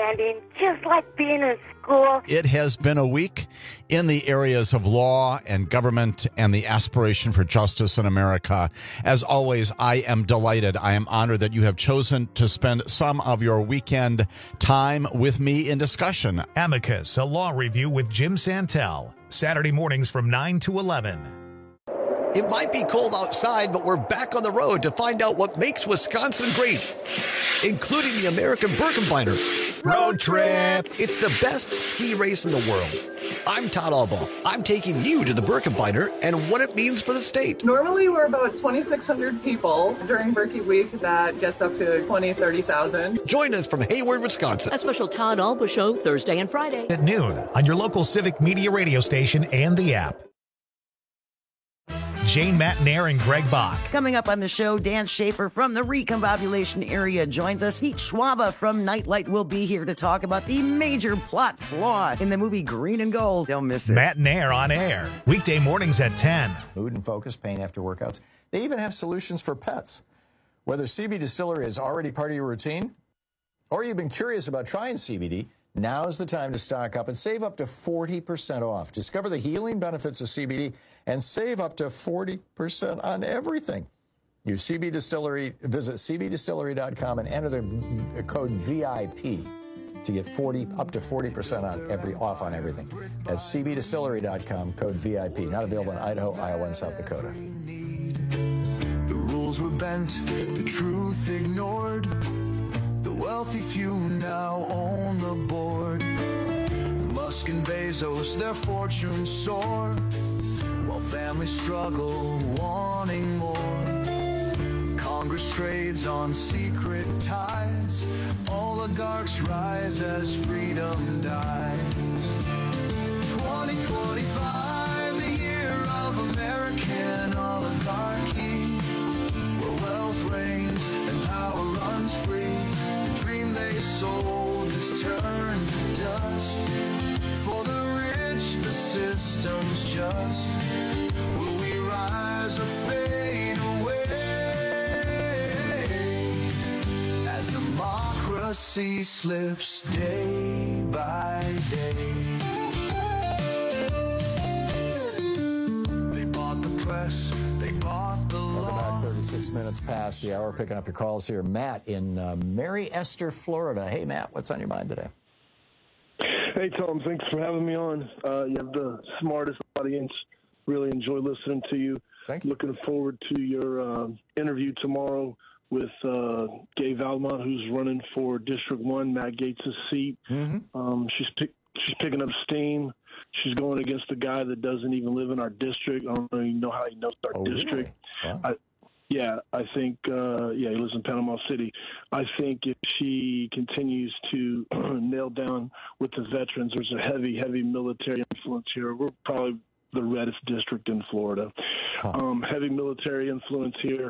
Speaker 14: outstanding, just like being in school.
Speaker 17: It has been a week in the areas of law and government and the aspiration for justice in America. As always, I am delighted. I am honored that you have chosen to spend some of your weekend time with me in discussion.
Speaker 1: Amicus, a law review with Jim Santel. Saturday mornings from 9 to 11.
Speaker 20: It might be cold outside, but we're back on the road to find out what makes Wisconsin great, including the American Birkebeiner
Speaker 1: Road Trip.
Speaker 20: It's the best ski race in the world. I'm Todd Albaugh. I'm taking you to the Birkebeiner and what it means for the state.
Speaker 21: Normally, we're about 2,600 people. During Birkie Week, that gets up to 20,000, 30,000.
Speaker 20: Join us from Hayward, Wisconsin.
Speaker 2: A special Todd Albaugh show Thursday and Friday
Speaker 1: At noon on your local Civic Media radio station and the app. Jane Matnair and Greg Bach.
Speaker 22: Coming up on the show, Dan Schaefer from the Recombobulation area joins us. Pete Schwaba from Nightlight will be here to talk about the major plot flaw in the movie Green and Gold. Don't miss it.
Speaker 1: Matnair on air. Weekday mornings at 10.
Speaker 16: Mood and focus, pain after workouts. They even have solutions for pets. Whether CB Distillery is already part of your routine or you've been curious about trying CBD, now's the time to stock up and save up to 40% off. Discover the healing benefits of CBD and save up to 40% on everything. Use CB Distillery. Visit cbdistillery.com and enter the code VIP to get up to 40% off on everything. That's cbdistillery.com, code VIP. Not available in Idaho, Iowa, and South Dakota.
Speaker 24: The rules were bent, the truth ignored. The wealthy few now own the board. Musk and Bezos, their fortunes soar, while families struggle, wanting more. Congress trades on secret ties. Oligarchs rise as freedom dies. 2025, the year of American oligarchy, where wealth reigns and power runs free. They sold has turned to dust. For the rich, the system's just. Will we rise or fade away as democracy slips day by day? They bought the press, they bought the law.
Speaker 16: Welcome back, 36 minutes past the hour. Picking up your calls here. Matt in Mary Esther, Florida. Hey, Matt, what's on your mind today?
Speaker 27: Hey, Tom, thanks for having me on. You have the smartest audience. Really enjoy listening to you.
Speaker 16: Thank you.
Speaker 27: Looking forward to your interview tomorrow with Gay Valmont, who's running for District 1, Matt Gaetz' seat.
Speaker 16: Mm-hmm.
Speaker 27: She's picking up steam. She's going against a guy that doesn't even live in our district. I don't even know how he knows our district.
Speaker 16: Really? Wow.
Speaker 27: I think, he lives in Panama City. I think if she continues to nail down with the veterans, there's a heavy, heavy military influence here. We're probably the reddest district in Florida. Heavy military influence here.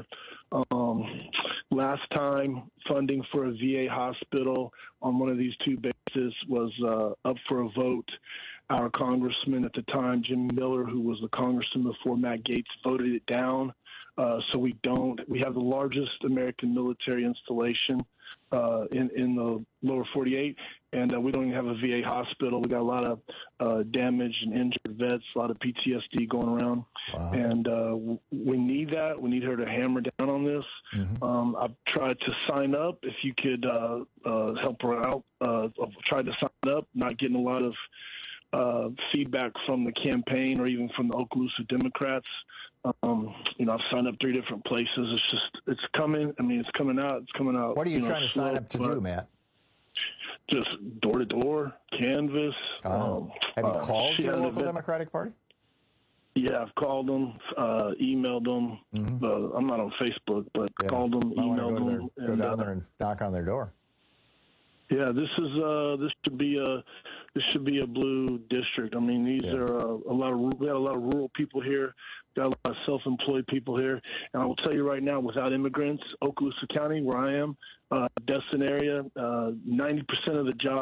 Speaker 27: Last time, funding for a VA hospital on one of these two bases was up for a vote. Our congressman at the time, Jim Miller, who was the congressman before Matt Gaetz, voted it down. So we have the largest American military installation in the lower 48, and we don't even have a VA hospital. We got a lot of damaged and injured vets, a lot of PTSD going around.
Speaker 16: Wow.
Speaker 27: And we need that. We need her to hammer down on this.
Speaker 16: Mm-hmm.
Speaker 27: I've tried to sign up. If you could help her out, I've tried to sign up, not getting a lot of feedback from the campaign or even from the Okaloosa Democrats. I've signed up 3 different places. It's coming. I mean, it's coming out.
Speaker 16: What are you trying to sign up to do, Matt?
Speaker 27: Just door to door, canvas.
Speaker 16: Have you called your local Democratic Party?
Speaker 27: Yeah, I've called them, emailed them.
Speaker 16: Mm-hmm.
Speaker 27: I'm not on Facebook, but called them, emailed them.
Speaker 16: Go down there and knock on their door.
Speaker 27: Yeah, this should be a blue district. I mean, we got a lot of rural people here, got a lot of self-employed people here, and I will tell you right now, without immigrants, Okaloosa County, where I am, Destin area, 90% of the job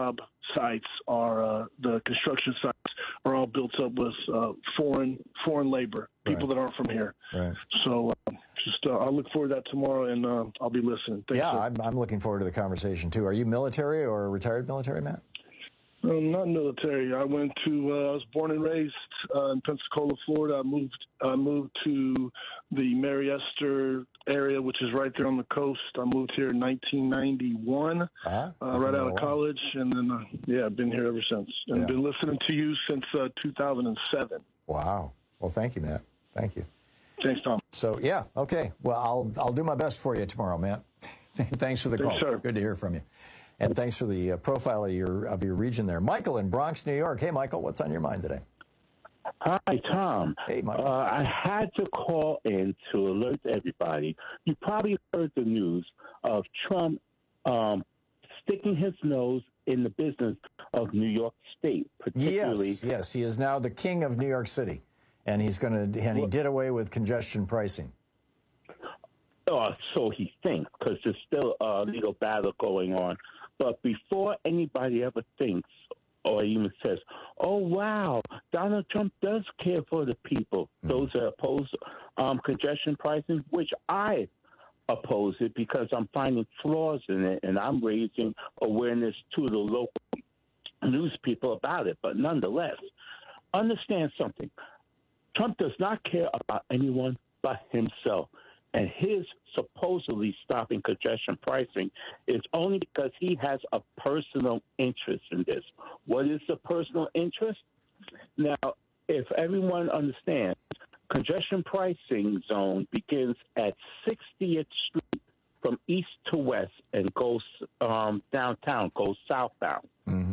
Speaker 27: sites are the construction sites are all built up with foreign labor, people that aren't from here.
Speaker 16: Right.
Speaker 27: So I'll look forward to that tomorrow, and I'll be listening. Thanks,
Speaker 16: yeah, I'm looking forward to the conversation too. Are you military or retired military, Matt?
Speaker 27: Not military. I was born and raised in Pensacola, Florida. I moved to the Mary Esther area, which is right there on the coast. I moved here in 1991, right out of college, and then I've been here ever since, and been listening to you since 2007.
Speaker 16: Wow. Well, thank you, Matt. Thank you.
Speaker 27: Thanks, Tom.
Speaker 16: So okay. Well, I'll do my best for you tomorrow, Matt. Thanks for the call.
Speaker 27: Sir.
Speaker 16: Good to hear from you. And thanks for the profile of your region there. Michael in Bronx, New York. Hey, Michael, what's on your mind today?
Speaker 3: Hi, Tom.
Speaker 16: Hey, Michael.
Speaker 3: I had to call in to alert everybody. You probably heard the news of Trump sticking his nose in the business of New York State, particularly.
Speaker 16: Yes, he is now the king of New York City, and he did away with congestion pricing.
Speaker 3: So he thinks, because there's still a legal battle going on. But before anybody ever thinks or even says, oh, wow, Donald Trump does care for the people, those that oppose congestion pricing, which I oppose it because I'm finding flaws in it, and I'm raising awareness to the local news people about it. But nonetheless, understand something. Trump does not care about anyone but himself. And his supposedly stopping congestion pricing is only because he has a personal interest in this. What is the personal interest? Now, if everyone understands, congestion pricing zone begins at 60th Street from east to west and goes downtown, goes southbound. Mm-hmm.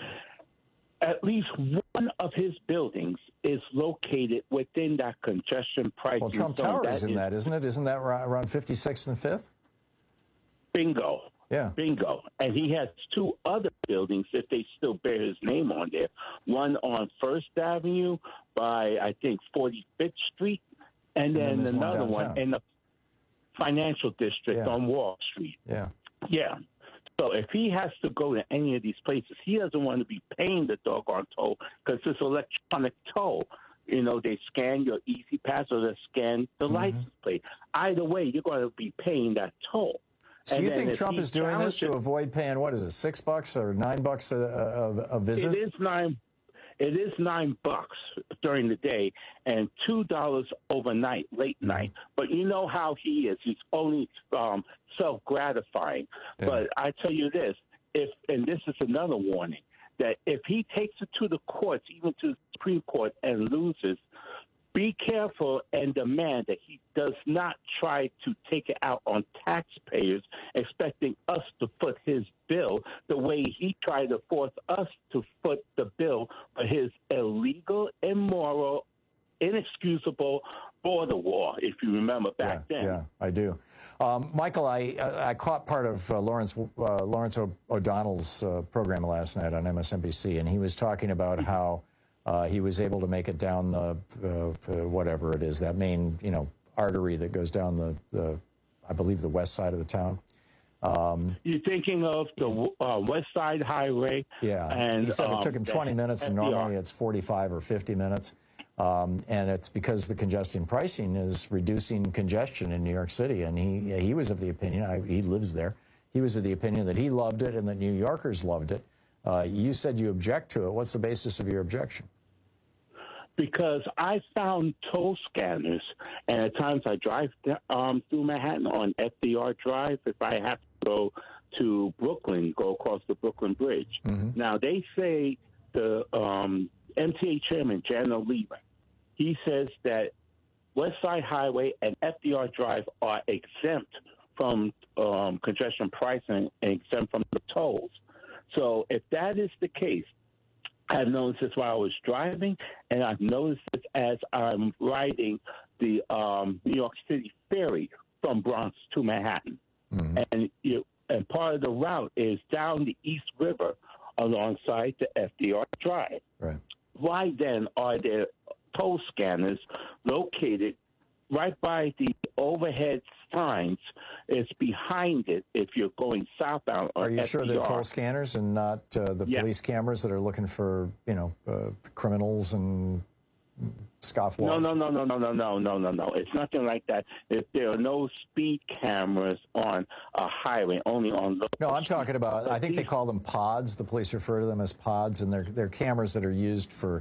Speaker 3: At least one of his buildings is located within that congestion pricing
Speaker 16: Well, Trump
Speaker 3: zone.
Speaker 16: Tower is in that, isn't it? Isn't that around 56th and 5th?
Speaker 3: Bingo.
Speaker 16: Yeah.
Speaker 3: Bingo. And he has two other buildings, if they still bear his name on there. One on First Avenue by, I think, 45th Street, and then another one in the financial district on Wall Street.
Speaker 16: Yeah.
Speaker 3: Yeah. So if he has to go to any of these places, he doesn't want to be paying the doggone toll because it's electronic toll. You know, they scan your Easy Pass or they scan the license plate. Either way, you're going to be paying that toll.
Speaker 16: So you think Trump is doing this to avoid paying, what is it, $6 or $9 a visit?
Speaker 3: It is $9 during the day and $2 overnight, late night. But you know how he is. He's only self-gratifying. Yeah. But I tell you this, and this is another warning, that if he takes it to the courts, even to the Supreme Court, and loses, be careful and demand that he does not try to take it out on taxpayers, expecting us to foot his bill the way he tried to force us to foot the bill for his illegal, immoral, inexcusable border war, if you remember back then.
Speaker 16: Yeah, I do. Michael, I caught part of Lawrence O'Donnell's program last night on MSNBC, and he was talking about how he was able to make it down the whatever it is, that main artery that goes down the I believe the west side of the town.
Speaker 3: You're thinking of the West Side Highway.
Speaker 16: Yeah, and he said it took him 20 minutes, and normally it's 45 or 50 minutes. And it's because the congestion pricing is reducing congestion in New York City. And he was of the opinion, he lives there, he was of the opinion that he loved it and that New Yorkers loved it. You said you object to it. What's the basis of your objection?
Speaker 3: Because I found toll scanners, and at times I drive through Manhattan on FDR Drive if I have to go to Brooklyn, go across the Brooklyn Bridge. Mm-hmm. Now, they say the MTA chairman, Jan O'Leary, he says that West Side Highway and FDR Drive are exempt from congestion pricing and exempt from the tolls. So if that is the case, I've noticed this while I was driving, and I've noticed this as I'm riding the New York City ferry from Bronx to Manhattan. Mm-hmm. And part of the route is down the East River alongside the FDR Drive.
Speaker 16: Right.
Speaker 3: Why then are there toll scanners located right by the overhead signs. It's behind it if you're going southbound.
Speaker 16: Are you sure they're toll scanners and not the police cameras that are looking for, criminals and scofflaws?
Speaker 3: No. It's nothing like that. If there are no speed cameras on a highway, only on the.
Speaker 16: No, I'm talking about. I think they call them pods. The police refer to them as pods, and they're cameras that are used for.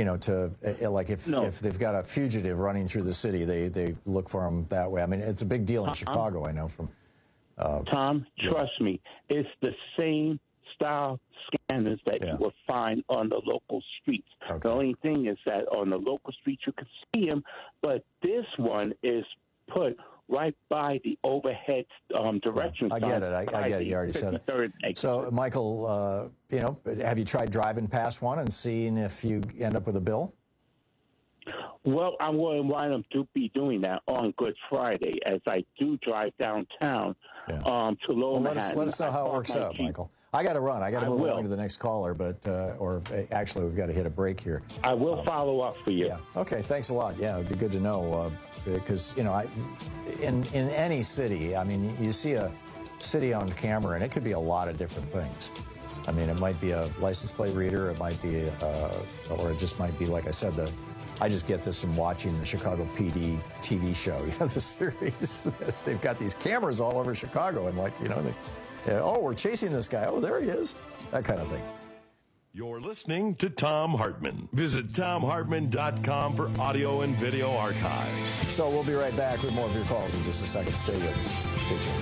Speaker 16: If they've got a fugitive running through the city, they look for them that way. I mean, it's a big deal in Chicago, I know from.
Speaker 3: Tom, trust me, it's the same style scanners that you will find on the local streets. Okay. The only thing is that on the local streets you can see them, but this one is put right by the overhead direction.
Speaker 16: I get it. I get it. You already said it. So, Michael, have you tried driving past one and seeing if you end up with a bill?
Speaker 3: Well, I'm going to wind up to be doing that on Good Friday, as I do drive downtown to Lower Manhattan.
Speaker 16: Let us know how it works out, Michael. I got to run. I got to move on to the next caller, but actually, we've got to hit a break here.
Speaker 3: I will follow up for you.
Speaker 16: Yeah. Okay. Thanks a lot. Yeah, it'd be good to know because in any city, I mean, you see a city on camera, and it could be a lot of different things. I mean, it might be a license plate reader. It might be, or it just might be, like I said, I just get this from watching the Chicago PD TV show, the series. They've got these cameras all over Chicago, and we're chasing this guy. Oh, there he is. That kind of thing.
Speaker 4: You're listening to Thom Hartmann. Visit ThomHartmann.com for audio and video archives.
Speaker 16: So we'll be right back with more of your calls in just a second. Stay with us. Stay tuned.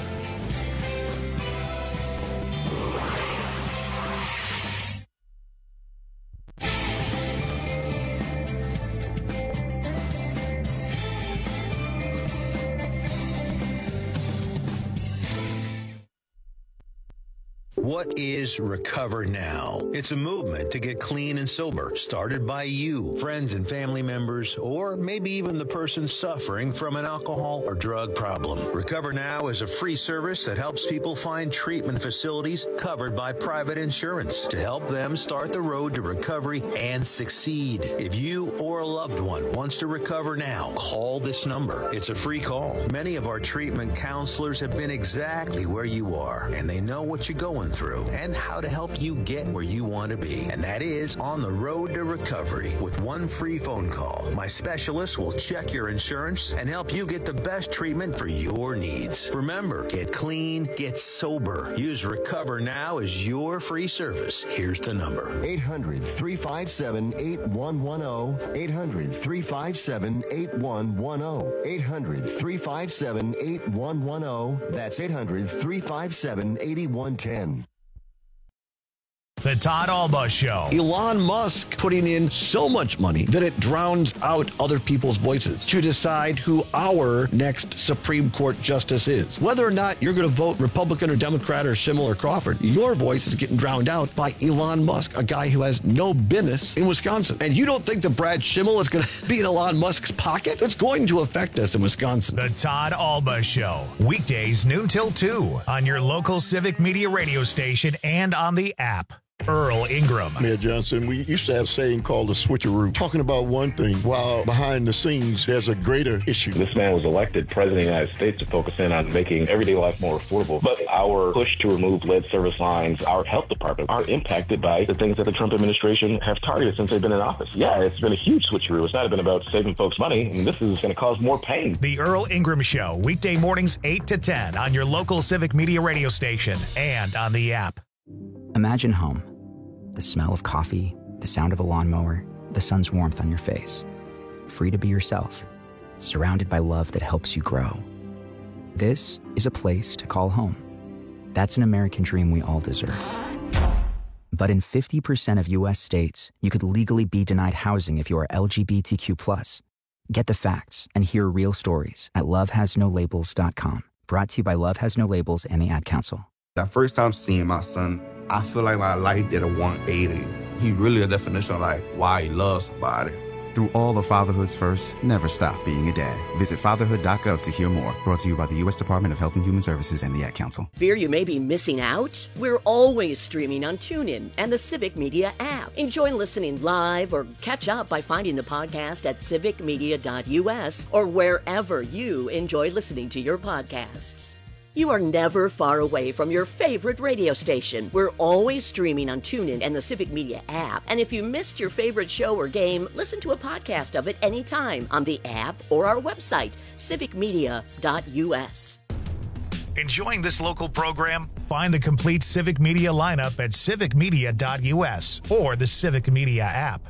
Speaker 18: What is Recover Now? It's a movement to get clean and sober, started by you, friends and family members, or maybe even the person suffering from an alcohol or drug problem. Recover Now is a free service that helps people find treatment facilities covered by private insurance to help them start the road to recovery and succeed. If you or a loved one wants to recover now, call this number. It's a free call. Many of our treatment counselors have been exactly where you are, and they know what you're going through and how to help you get where you want to be. And that is on the road to recovery with one free phone call. My specialist will check your insurance and help you get the best treatment for your needs. Remember, get clean, get sober. Use Recover Now as your free service. Here's the number.
Speaker 19: 800-357-8110. 800-357-8110. 800-357-8110. That's 800-357-8110.
Speaker 1: The Todd Alba Show.
Speaker 20: Elon Musk putting in so much money that it drowns out other people's voices to decide who our next Supreme Court justice is. Whether or not you're going to vote Republican or Democrat or Schimmel or Crawford, your voice is getting drowned out by Elon Musk, a guy who has no business in Wisconsin. And you don't think that Brad Schimmel is going to be in Elon Musk's pocket? It's going to affect us in Wisconsin.
Speaker 1: The Todd Alba Show. Weekdays noon till 2 on your local Civic Media radio station and on the app. Earl Ingram.
Speaker 5: Mayor Johnson, we used to have a saying called the switcheroo, talking about one thing while behind the scenes there's a greater issue.
Speaker 6: This man was elected president of the United States to focus in on making everyday life more affordable. But our push to remove lead service lines, our health department, are impacted by the things that the Trump administration have targeted since they've been in office. Yeah, it's been a huge switcheroo. It's not been about saving folks money, and this is going to cause more pain.
Speaker 1: The Earl Ingram Show, weekday mornings 8 to 10 on your local Civic Media radio station and on the app.
Speaker 15: Imagine home. The smell of coffee, the sound of a lawnmower, the sun's warmth on your face. Free to be yourself, surrounded by love that helps you grow. This is a place to call home. That's an American dream we all deserve. But in 50% of U.S. states, you could legally be denied housing if you are LGBTQ+. Get the facts and hear real stories at lovehasnolabels.com. Brought to you by Love Has No Labels and the Ad Council.
Speaker 23: That first time seeing my son, I feel like my life did a 180. He really a definition of like why he loves somebody.
Speaker 7: Through all of fatherhood's firsts, never stop being a dad. Visit fatherhood.gov to hear more. Brought to you by the U.S. Department of Health and Human Services and the Ad Council.
Speaker 2: Fear you may be missing out? We're always streaming on TuneIn and the Civic Media app. Enjoy listening live or catch up by finding the podcast at civicmedia.us or wherever you enjoy listening to your podcasts. You are never far away from your favorite radio station. We're always streaming on TuneIn and the Civic Media app. And if you missed your favorite show or game, listen to a podcast of it anytime on the app or our website, civicmedia.us.
Speaker 1: Enjoying this local program? Find the complete Civic Media lineup at civicmedia.us or the Civic Media app.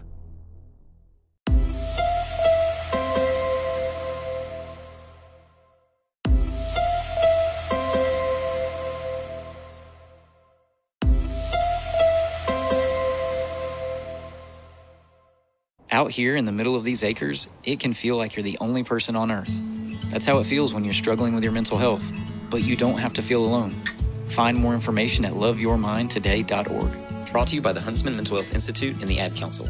Speaker 8: Out here in the middle of these acres, it can feel like you're the only person on Earth. That's how it feels when you're struggling with your mental health. But you don't have to feel alone. Find more information at loveyourmindtoday.org. Brought to you by the Huntsman Mental Health Institute and the Ad Council.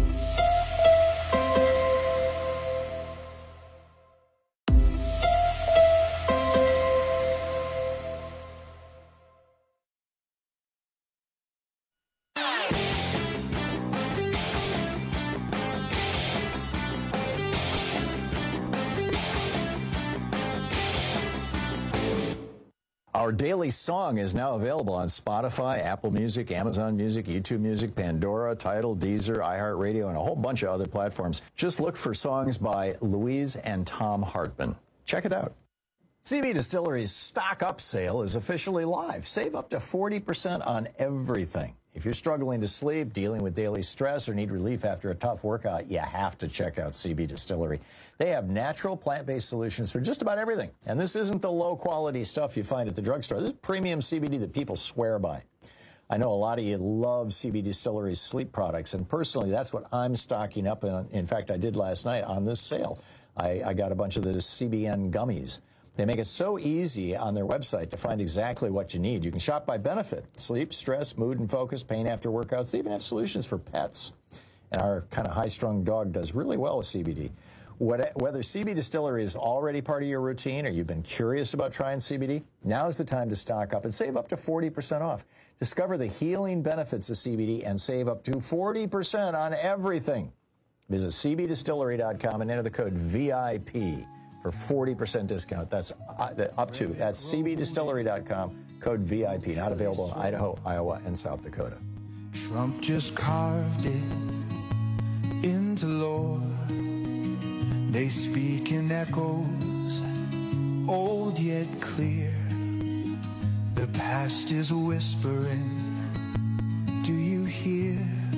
Speaker 16: Our daily song is now available on Spotify, Apple Music, Amazon Music, YouTube Music, Pandora, Tidal, Deezer, iHeartRadio, and a whole bunch of other platforms. Just look for songs by Louise and Tom Hartman. Check it out. CB Distillery's Stock Up sale is officially live. Save up to 40% on everything. If you're struggling to sleep, dealing with daily stress, or need relief after a tough workout, you have to check out CB Distillery. They have natural plant-based solutions for just about everything. And this isn't the low-quality stuff you find at the drugstore. This is premium CBD that people swear by. I know a lot of you love CB Distillery's sleep products, and personally, that's what I'm stocking up on. In fact, I did last night on this sale. I got a bunch of the CBN gummies. They make it so easy on their website to find exactly what you need. You can shop by benefit: sleep, stress, mood and focus, pain after workouts. They even have solutions for pets. And our kind of high-strung dog does really well with CBD. Whether CB Distillery is already part of your routine or you've been curious about trying CBD, now is the time to stock up and save up to 40% off. Discover the healing benefits of CBD and save up to 40% on everything. Visit cbdistillery.com and enter the code VIP for 40% discount. That's up to. That's cbdistillery.com, code VIP. Not available in Idaho, Iowa, and South Dakota.
Speaker 24: Trump just carved it into law. They speak in echoes, old yet clear. The past is whispering, do you hear?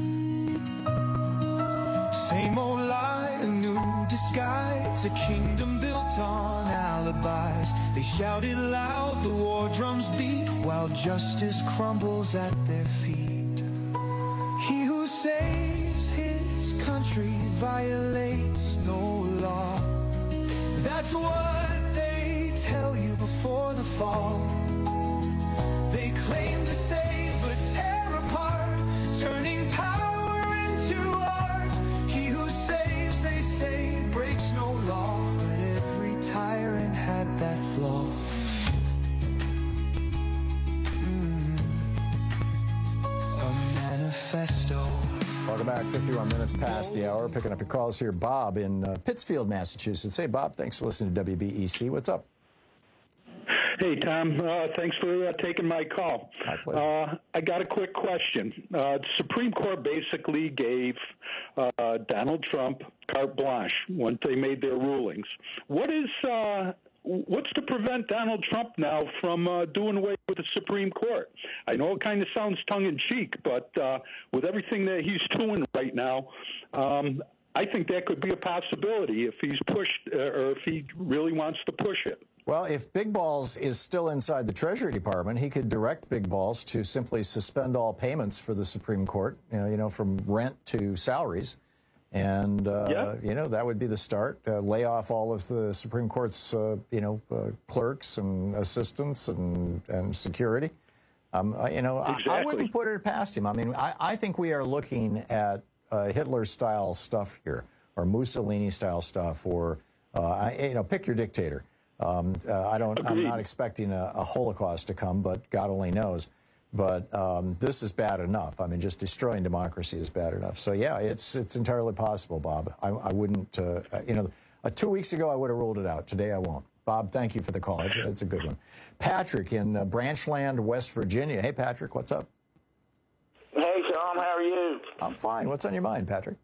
Speaker 24: Same old lie, a new disguise, a kingdom built on alibis. They shouted loud, the war drums beat, while justice crumbles at their feet. He who saves his country violates no law. That's what they tell you before the fall. They claim to save but tear apart, turning power into art. He who saves, they say, breaks no law, but every tyrant had that flaw. A manifesto.
Speaker 16: Welcome back. 51 minutes past the hour. Picking up your calls here. Bob in Pittsfield, Massachusetts. Hey, Bob, thanks for listening to WBEC. What's up?
Speaker 9: Hey, Tom. Thanks for taking my call.
Speaker 16: My pleasure.
Speaker 9: I got a quick question. The Supreme Court basically gave Donald Trump carte blanche once they made their rulings. What's to prevent Donald Trump now from doing away with the Supreme Court? I know it kind of sounds tongue-in-cheek, but with everything that he's doing right now, I think that could be a possibility if he's pushed or if he really wants to push it.
Speaker 16: Well, if Big Balls is still inside the Treasury Department, he could direct Big Balls to simply suspend all payments for the Supreme Court, from rent to salaries. And, that would be the start. Lay off all of the Supreme Court's, clerks and assistants and security. Exactly. I wouldn't put it past him. I mean, I think we are looking at Hitler-style stuff here. or Mussolini-style stuff, or pick your dictator. I'm not expecting a Holocaust to come, but God only knows. But this is bad enough. I mean, just destroying democracy is bad enough. So yeah, it's entirely possible, Bob. I wouldn't. 2 weeks ago I would have ruled it out. Today I won't. Bob, thank you for the call. It's a good one. Patrick in Branchland, West Virginia. Hey, Patrick, what's up?
Speaker 10: Hey, Tom, how are you?
Speaker 16: I'm fine. What's on your mind, Patrick?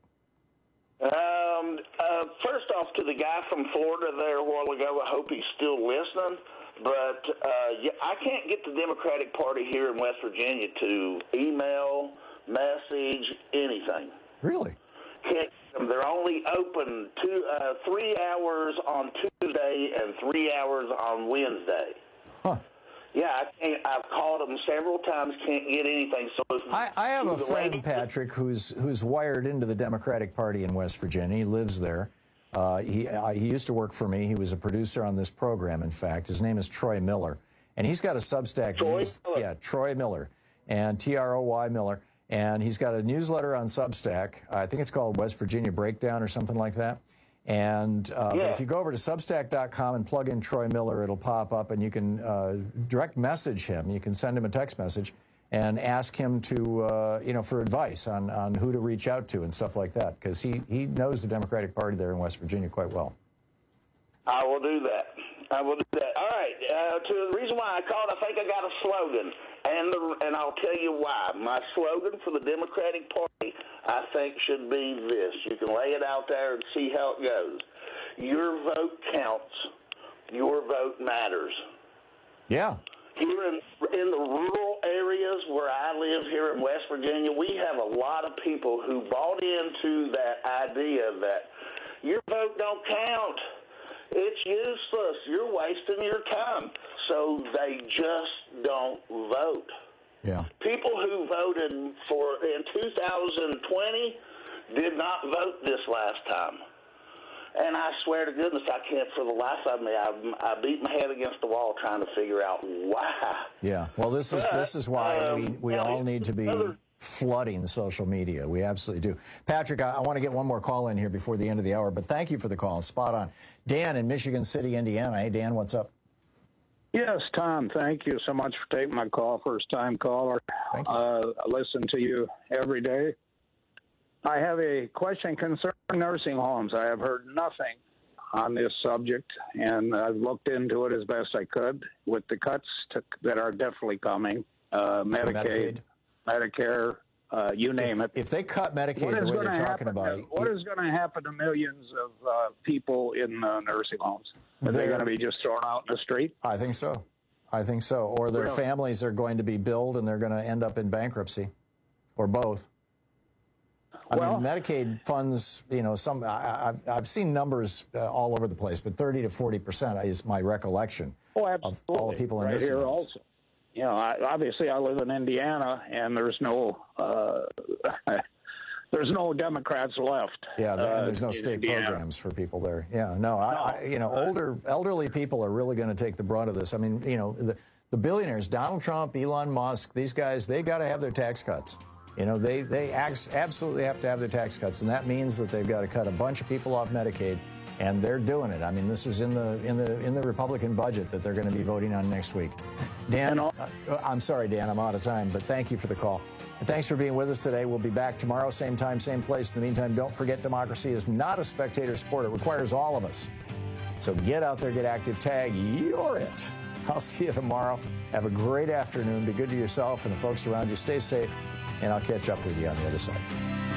Speaker 10: First off, to the guy from Florida there a while ago, I hope he's still listening. But I can't get the Democratic Party here in West Virginia to email, message, anything.
Speaker 16: Really?
Speaker 10: They're only open 3 hours on Tuesday and 3 hours on Wednesday.
Speaker 16: Huh.
Speaker 10: Yeah, I've called them several times, can't get anything. So
Speaker 16: I have a friend, Patrick, who's wired into the Democratic Party in West Virginia. He lives there. He used to work for me. He was a producer on this program, in fact. His name is Troy Miller. And he's got a Substack. Troy Miller. And Troy Miller. And he's got a newsletter on Substack. I think it's called West Virginia Breakdown or something like that. And if you go over to Substack.com and plug in Troy Miller, it'll pop up, and you can direct message him. You can send him a text message and ask him to, for advice on who to reach out to and stuff like that, because he knows the Democratic Party there in West Virginia quite well.
Speaker 10: I will do that. All right. To the reason why I called, I think I got a slogan, and I'll tell you why. My slogan for the Democratic Party, I think, should be this. You can lay it out there and see how it goes. Your vote counts. Your vote matters.
Speaker 16: Yeah.
Speaker 10: Here in the rural areas where I live here in West Virginia, we have a lot of people who bought into that idea that your vote don't count. It's useless. You're wasting your time. So they just don't vote.
Speaker 16: Yeah.
Speaker 10: People who voted in 2020 did not vote this last time. And I swear to goodness, I can't for the life of me. I beat my head against the wall trying to figure out why.
Speaker 16: Yeah. Well, this is why we all need to be flooding social media. We absolutely do. Patrick, I want to get one more call in here before the end of the hour, but thank you for the call. Spot on. Dan in Michigan City, Indiana. Hey, Dan, what's up?
Speaker 11: Yes, Tom, thank you so much for taking my call. First-time caller.
Speaker 16: Thank you.
Speaker 11: I listen to you every day. I have a question concerning nursing homes. I have heard nothing on this subject, and I've looked into it as best I could with the cuts that are definitely coming, Medicaid, Medicare, you name it.
Speaker 16: If they cut Medicaid the way they're talking about it.
Speaker 11: What is going to happen to millions of people in nursing homes? Are they going to be just thrown out in the street?
Speaker 16: I think so. Or their families are going to be billed and they're going to end up in bankruptcy, or both. I mean, Medicaid funds, I've seen numbers all over the place, but 30 to 40% is my recollection of all the people in nursing homes.
Speaker 11: Also. Obviously I live in Indiana, and there's no Democrats left.
Speaker 16: Yeah, and there's no state programs for people there. Yeah, elderly people are really going to take the brunt of this. I mean, the billionaires, Donald Trump, Elon Musk, these guys, they got to have their tax cuts. They absolutely have to have their tax cuts, and that means that they've got to cut a bunch of people off Medicaid, and they're doing it. I mean, this is in the Republican budget that they're going to be voting on next week. Dan, I'm sorry, Dan, I'm out of time, but thank you for the call. And thanks for being with us today. We'll be back tomorrow, same time, same place. In the meantime, don't forget, democracy is not a spectator sport. It requires all of us. So get out there, get active, tag, you're it. I'll see you tomorrow. Have a great afternoon. Be good to yourself and the folks around you. Stay safe, and I'll catch up with you on the other side.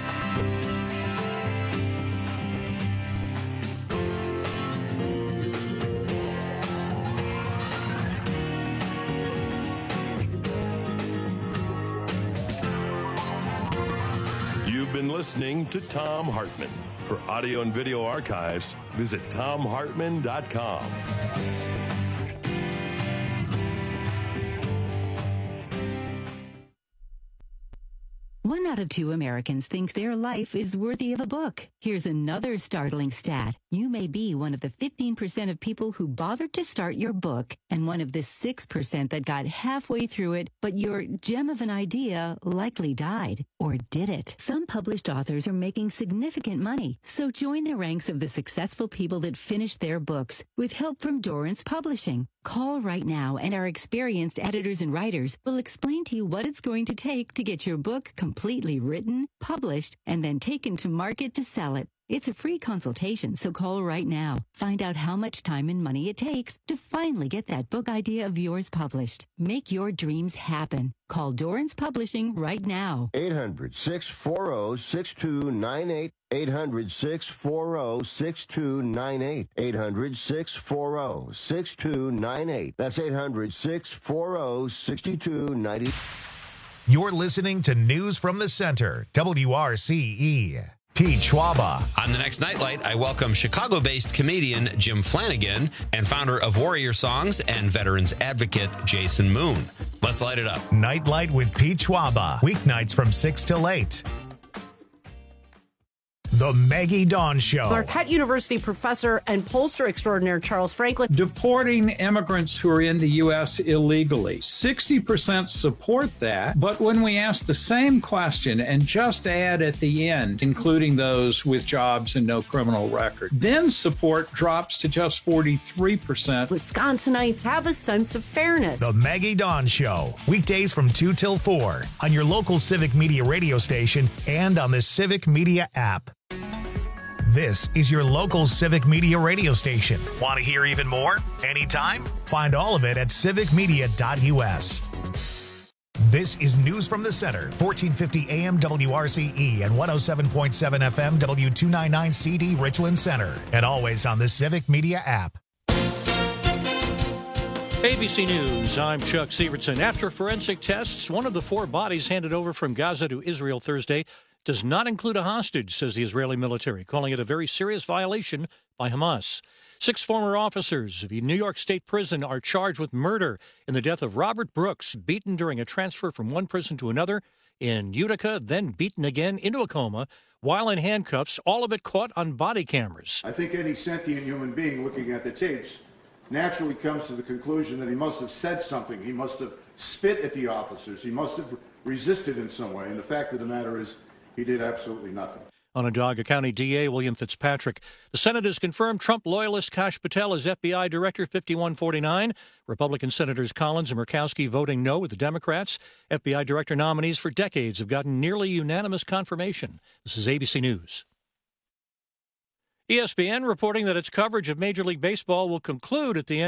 Speaker 4: You've been listening to Thom Hartmann. For audio and video archives, visit ThomHartmann.com.
Speaker 12: When out of 2 Americans think their life is worthy of a book. Here's another startling stat. You may be one of the 15% of people who bothered to start your book and one of the 6% that got halfway through it, but your gem of an idea likely died. Or did it? Some published authors are making significant money, so join the ranks of the successful people that finished their books with help from Dorrance Publishing. Call right now and our experienced editors and writers will explain to you what it's going to take to get your book completely written, published, and then taken to market to sell it. It's a free consultation, so call right now. Find out how much time and money it takes to finally get that book idea of yours published. Make your dreams happen. Call Dorrance Publishing right now.
Speaker 19: 800-640-6298. 800-640-6298. 800-640-6298. That's 800-640-6298.
Speaker 1: You're listening to News from the Center, WRCE. Pete Schwaba.
Speaker 13: On the next Nightlight, I welcome Chicago-based comedian Jim Flanagan and founder of Warrior Songs and veterans advocate Jason Moon. Let's light it up.
Speaker 1: Nightlight with Pete Schwaba. Weeknights from 6 till 8. The Maggie Dawn Show.
Speaker 14: Marquette University professor and pollster extraordinaire Charles Franklin.
Speaker 17: Deporting immigrants who are in the U.S. illegally. 60% support that, but when we ask the same question and just add at the end, including those with jobs and no criminal record, then support drops to just 43%.
Speaker 14: Wisconsinites have a sense of fairness.
Speaker 1: The Maggie Dawn Show. Weekdays from 2 till 4 on your local Civic Media radio station and on the Civic Media app. This is your local Civic Media radio station. Want to hear even more? Anytime? Find all of it at civicmedia.us. This is News from the Center, 1450 AM WRCE and 107.7 FM W299CD Richland Center, and always on the Civic Media app.
Speaker 21: ABC News, I'm Chuck Sievertson. After forensic tests, one of the 4 bodies handed over from Gaza to Israel Thursday does not include a hostage, says the Israeli military, calling it a very serious violation by Hamas. 6 former officers of a New York State prison are charged with murder in the death of Robert Brooks, beaten during a transfer from one prison to another in Utica, then beaten again into a coma while in handcuffs, all of it caught on body cameras.
Speaker 25: I think any sentient human being looking at the tapes naturally comes to the conclusion that he must have said something. He must have spit at the officers. He must have resisted in some way. And the fact of the matter is, he did absolutely nothing.
Speaker 21: Onondaga County DA William Fitzpatrick. The Senate has confirmed Trump loyalist Kash Patel as FBI Director 5149. Republican Senators Collins and Murkowski voting no with the Democrats. FBI Director nominees for decades have gotten nearly unanimous confirmation. This is ABC News. ESPN reporting that its coverage of Major League Baseball will conclude at the end